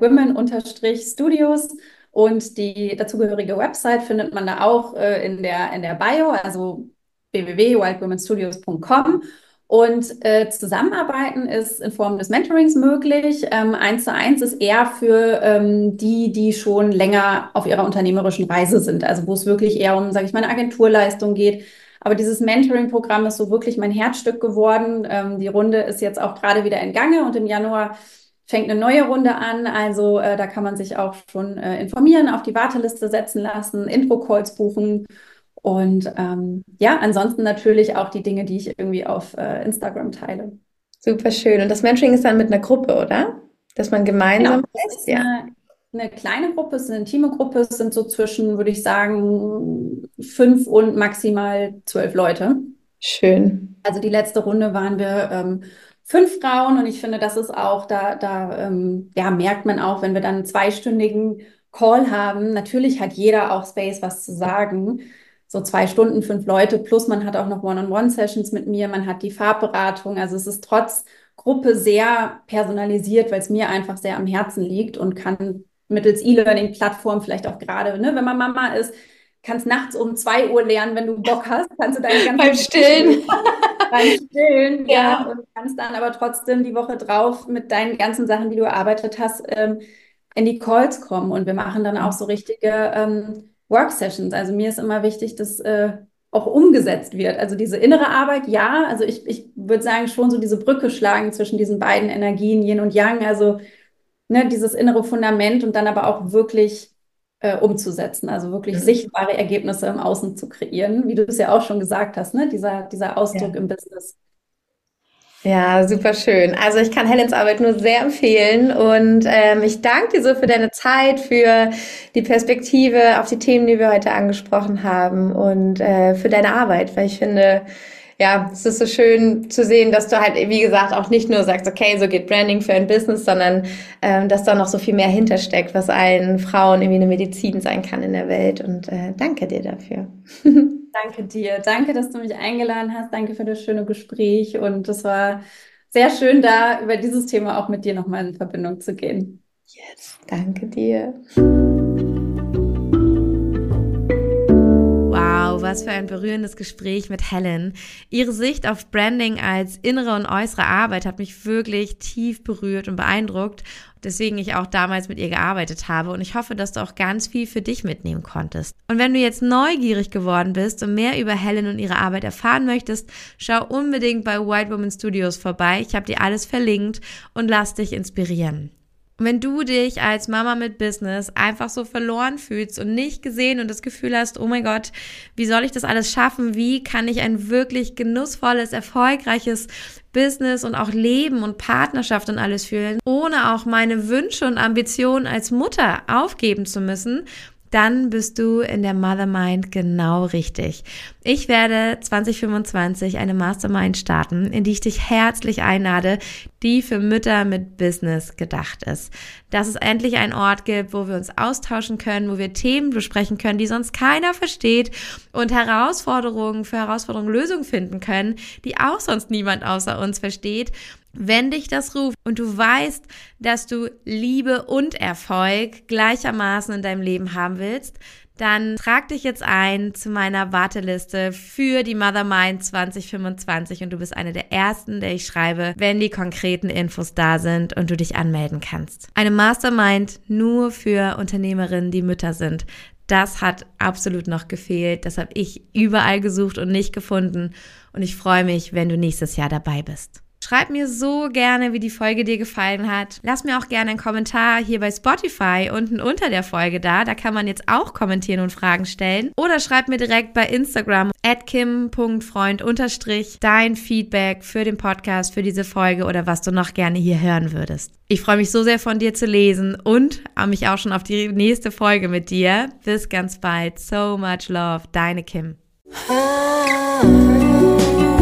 wildwomen-studios und die dazugehörige Website findet man da auch äh, in der, in der Bio, also w w w punkt wildwomenstudios punkt com. Und äh, Zusammenarbeiten ist in Form des Mentorings möglich. Ähm, eins zu eins ist eher für ähm, die, die schon länger auf ihrer unternehmerischen Reise sind, also wo es wirklich eher um, sage ich mal, eine Agenturleistung geht. Aber dieses Mentoring-Programm ist so wirklich mein Herzstück geworden. Ähm, die Runde ist jetzt auch gerade wieder in Gange und im Januar fängt eine neue Runde an. Also äh, da kann man sich auch schon äh, informieren, auf die Warteliste setzen lassen, Intro-Calls buchen. Und ähm, ja, ansonsten natürlich auch die Dinge, die ich irgendwie auf äh, Instagram teile. Super schön. Und das Mentoring ist dann mit einer Gruppe, oder? Dass man Genau, gemeinsam es ist, ist ja. eine, eine kleine Gruppe, es ist eine intime Gruppe, es sind so zwischen, würde ich sagen, fünf und maximal zwölf Leute. Schön. Also die letzte Runde waren wir ähm, fünf Frauen und ich finde, das ist auch, da, da ähm, ja, merkt man auch, wenn wir dann einen zweistündigen Call haben, natürlich hat jeder auch Space, was zu sagen. So zwei Stunden, fünf Leute, plus man hat auch noch One-on-One-Sessions mit mir, man hat die Farbberatung. Also es ist trotz Gruppe sehr personalisiert, weil es mir einfach sehr am Herzen liegt und kann mittels E-Learning-Plattform vielleicht auch gerade, ne, wenn man Mama ist, kannst nachts um zwei Uhr lernen, wenn du Bock hast, kannst du deine Beim ganzen Stillen. beim Stillen, ja, Ja. und kannst dann aber trotzdem die Woche drauf mit deinen ganzen Sachen, die du erarbeitet hast, ähm, in die Calls kommen. Und wir machen dann auch so richtige ähm, Work-Sessions. Also mir ist immer wichtig, dass äh, auch umgesetzt wird. Also diese innere Arbeit, ja, also ich, ich würde sagen, schon so diese Brücke schlagen zwischen diesen beiden Energien, Yin und Yang, also ne, dieses innere Fundament und dann aber auch wirklich äh, umzusetzen, also wirklich sichtbare Ergebnisse im Außen zu kreieren, wie du es ja auch schon gesagt hast, ne? Dieser, dieser Ausdruck Ja. im Business. Ja, super schön. Also ich kann Helens Arbeit nur sehr empfehlen und ähm, ich danke dir so für deine Zeit, für die Perspektive auf die Themen, die wir heute angesprochen haben und äh, für deine Arbeit, weil ich finde, ja, es ist so schön zu sehen, dass du halt, wie gesagt, auch nicht nur sagst, okay, so geht Branding für ein Business, sondern ähm, dass da noch so viel mehr hintersteckt, was allen Frauen irgendwie eine Medizin sein kann in der Welt und äh, danke dir dafür. Danke dir. Danke, dass du mich eingeladen hast. Danke für das schöne Gespräch. Und es war sehr schön, da über dieses Thema auch mit dir nochmal in Verbindung zu gehen. Yes, danke dir. Wow, was für ein berührendes Gespräch mit Helen. Ihre Sicht auf Branding als innere und äußere Arbeit hat mich wirklich tief berührt und beeindruckt, deswegen ich auch damals mit ihr gearbeitet habe und ich hoffe, dass du auch ganz viel für dich mitnehmen konntest. Und wenn du jetzt neugierig geworden bist und mehr über Helen und ihre Arbeit erfahren möchtest, schau unbedingt bei Wild Women Studios vorbei. Ich habe dir alles verlinkt und lass dich inspirieren. Und wenn du dich als Mama mit Business einfach so verloren fühlst und nicht gesehen und das Gefühl hast, oh mein Gott, wie soll ich das alles schaffen? Wie kann ich ein wirklich genussvolles, erfolgreiches Business und auch Leben und Partnerschaft und alles fühlen, ohne auch meine Wünsche und Ambitionen als Mutter aufgeben zu müssen, dann bist du in der Mother Mind genau richtig. Ich werde zwanzig fünfundzwanzig eine Mastermind starten, in die ich dich herzlich einlade, die für Mütter mit Business gedacht ist. Dass es endlich einen Ort gibt, wo wir uns austauschen können, wo wir Themen besprechen können, die sonst keiner versteht und Herausforderungen für Herausforderungen Lösungen finden können, die auch sonst niemand außer uns versteht. Wenn dich das ruft und du weißt, dass du Liebe und Erfolg gleichermaßen in deinem Leben haben willst, dann trag dich jetzt ein zu meiner Warteliste für die Mother Mind zwanzig fünfundzwanzig und du bist eine der ersten, der ich schreibe, wenn die konkreten Infos da sind und du dich anmelden kannst. Eine Mastermind nur für Unternehmerinnen, die Mütter sind. Das hat absolut noch gefehlt. Das habe ich überall gesucht und nicht gefunden. Und ich freue mich, wenn du nächstes Jahr dabei bist. Schreib mir so gerne, wie die Folge dir gefallen hat. Lass mir auch gerne einen Kommentar hier bei Spotify unten unter der Folge da. Da kann man jetzt auch kommentieren und Fragen stellen. Oder schreib mir direkt bei Instagram at kim punkt freund unterstrich dein Feedback für den Podcast, für diese Folge oder was du noch gerne hier hören würdest. Ich freue mich so sehr von dir zu lesen und mich auch schon auf die nächste Folge mit dir. Bis ganz bald. So much love. Deine Kim.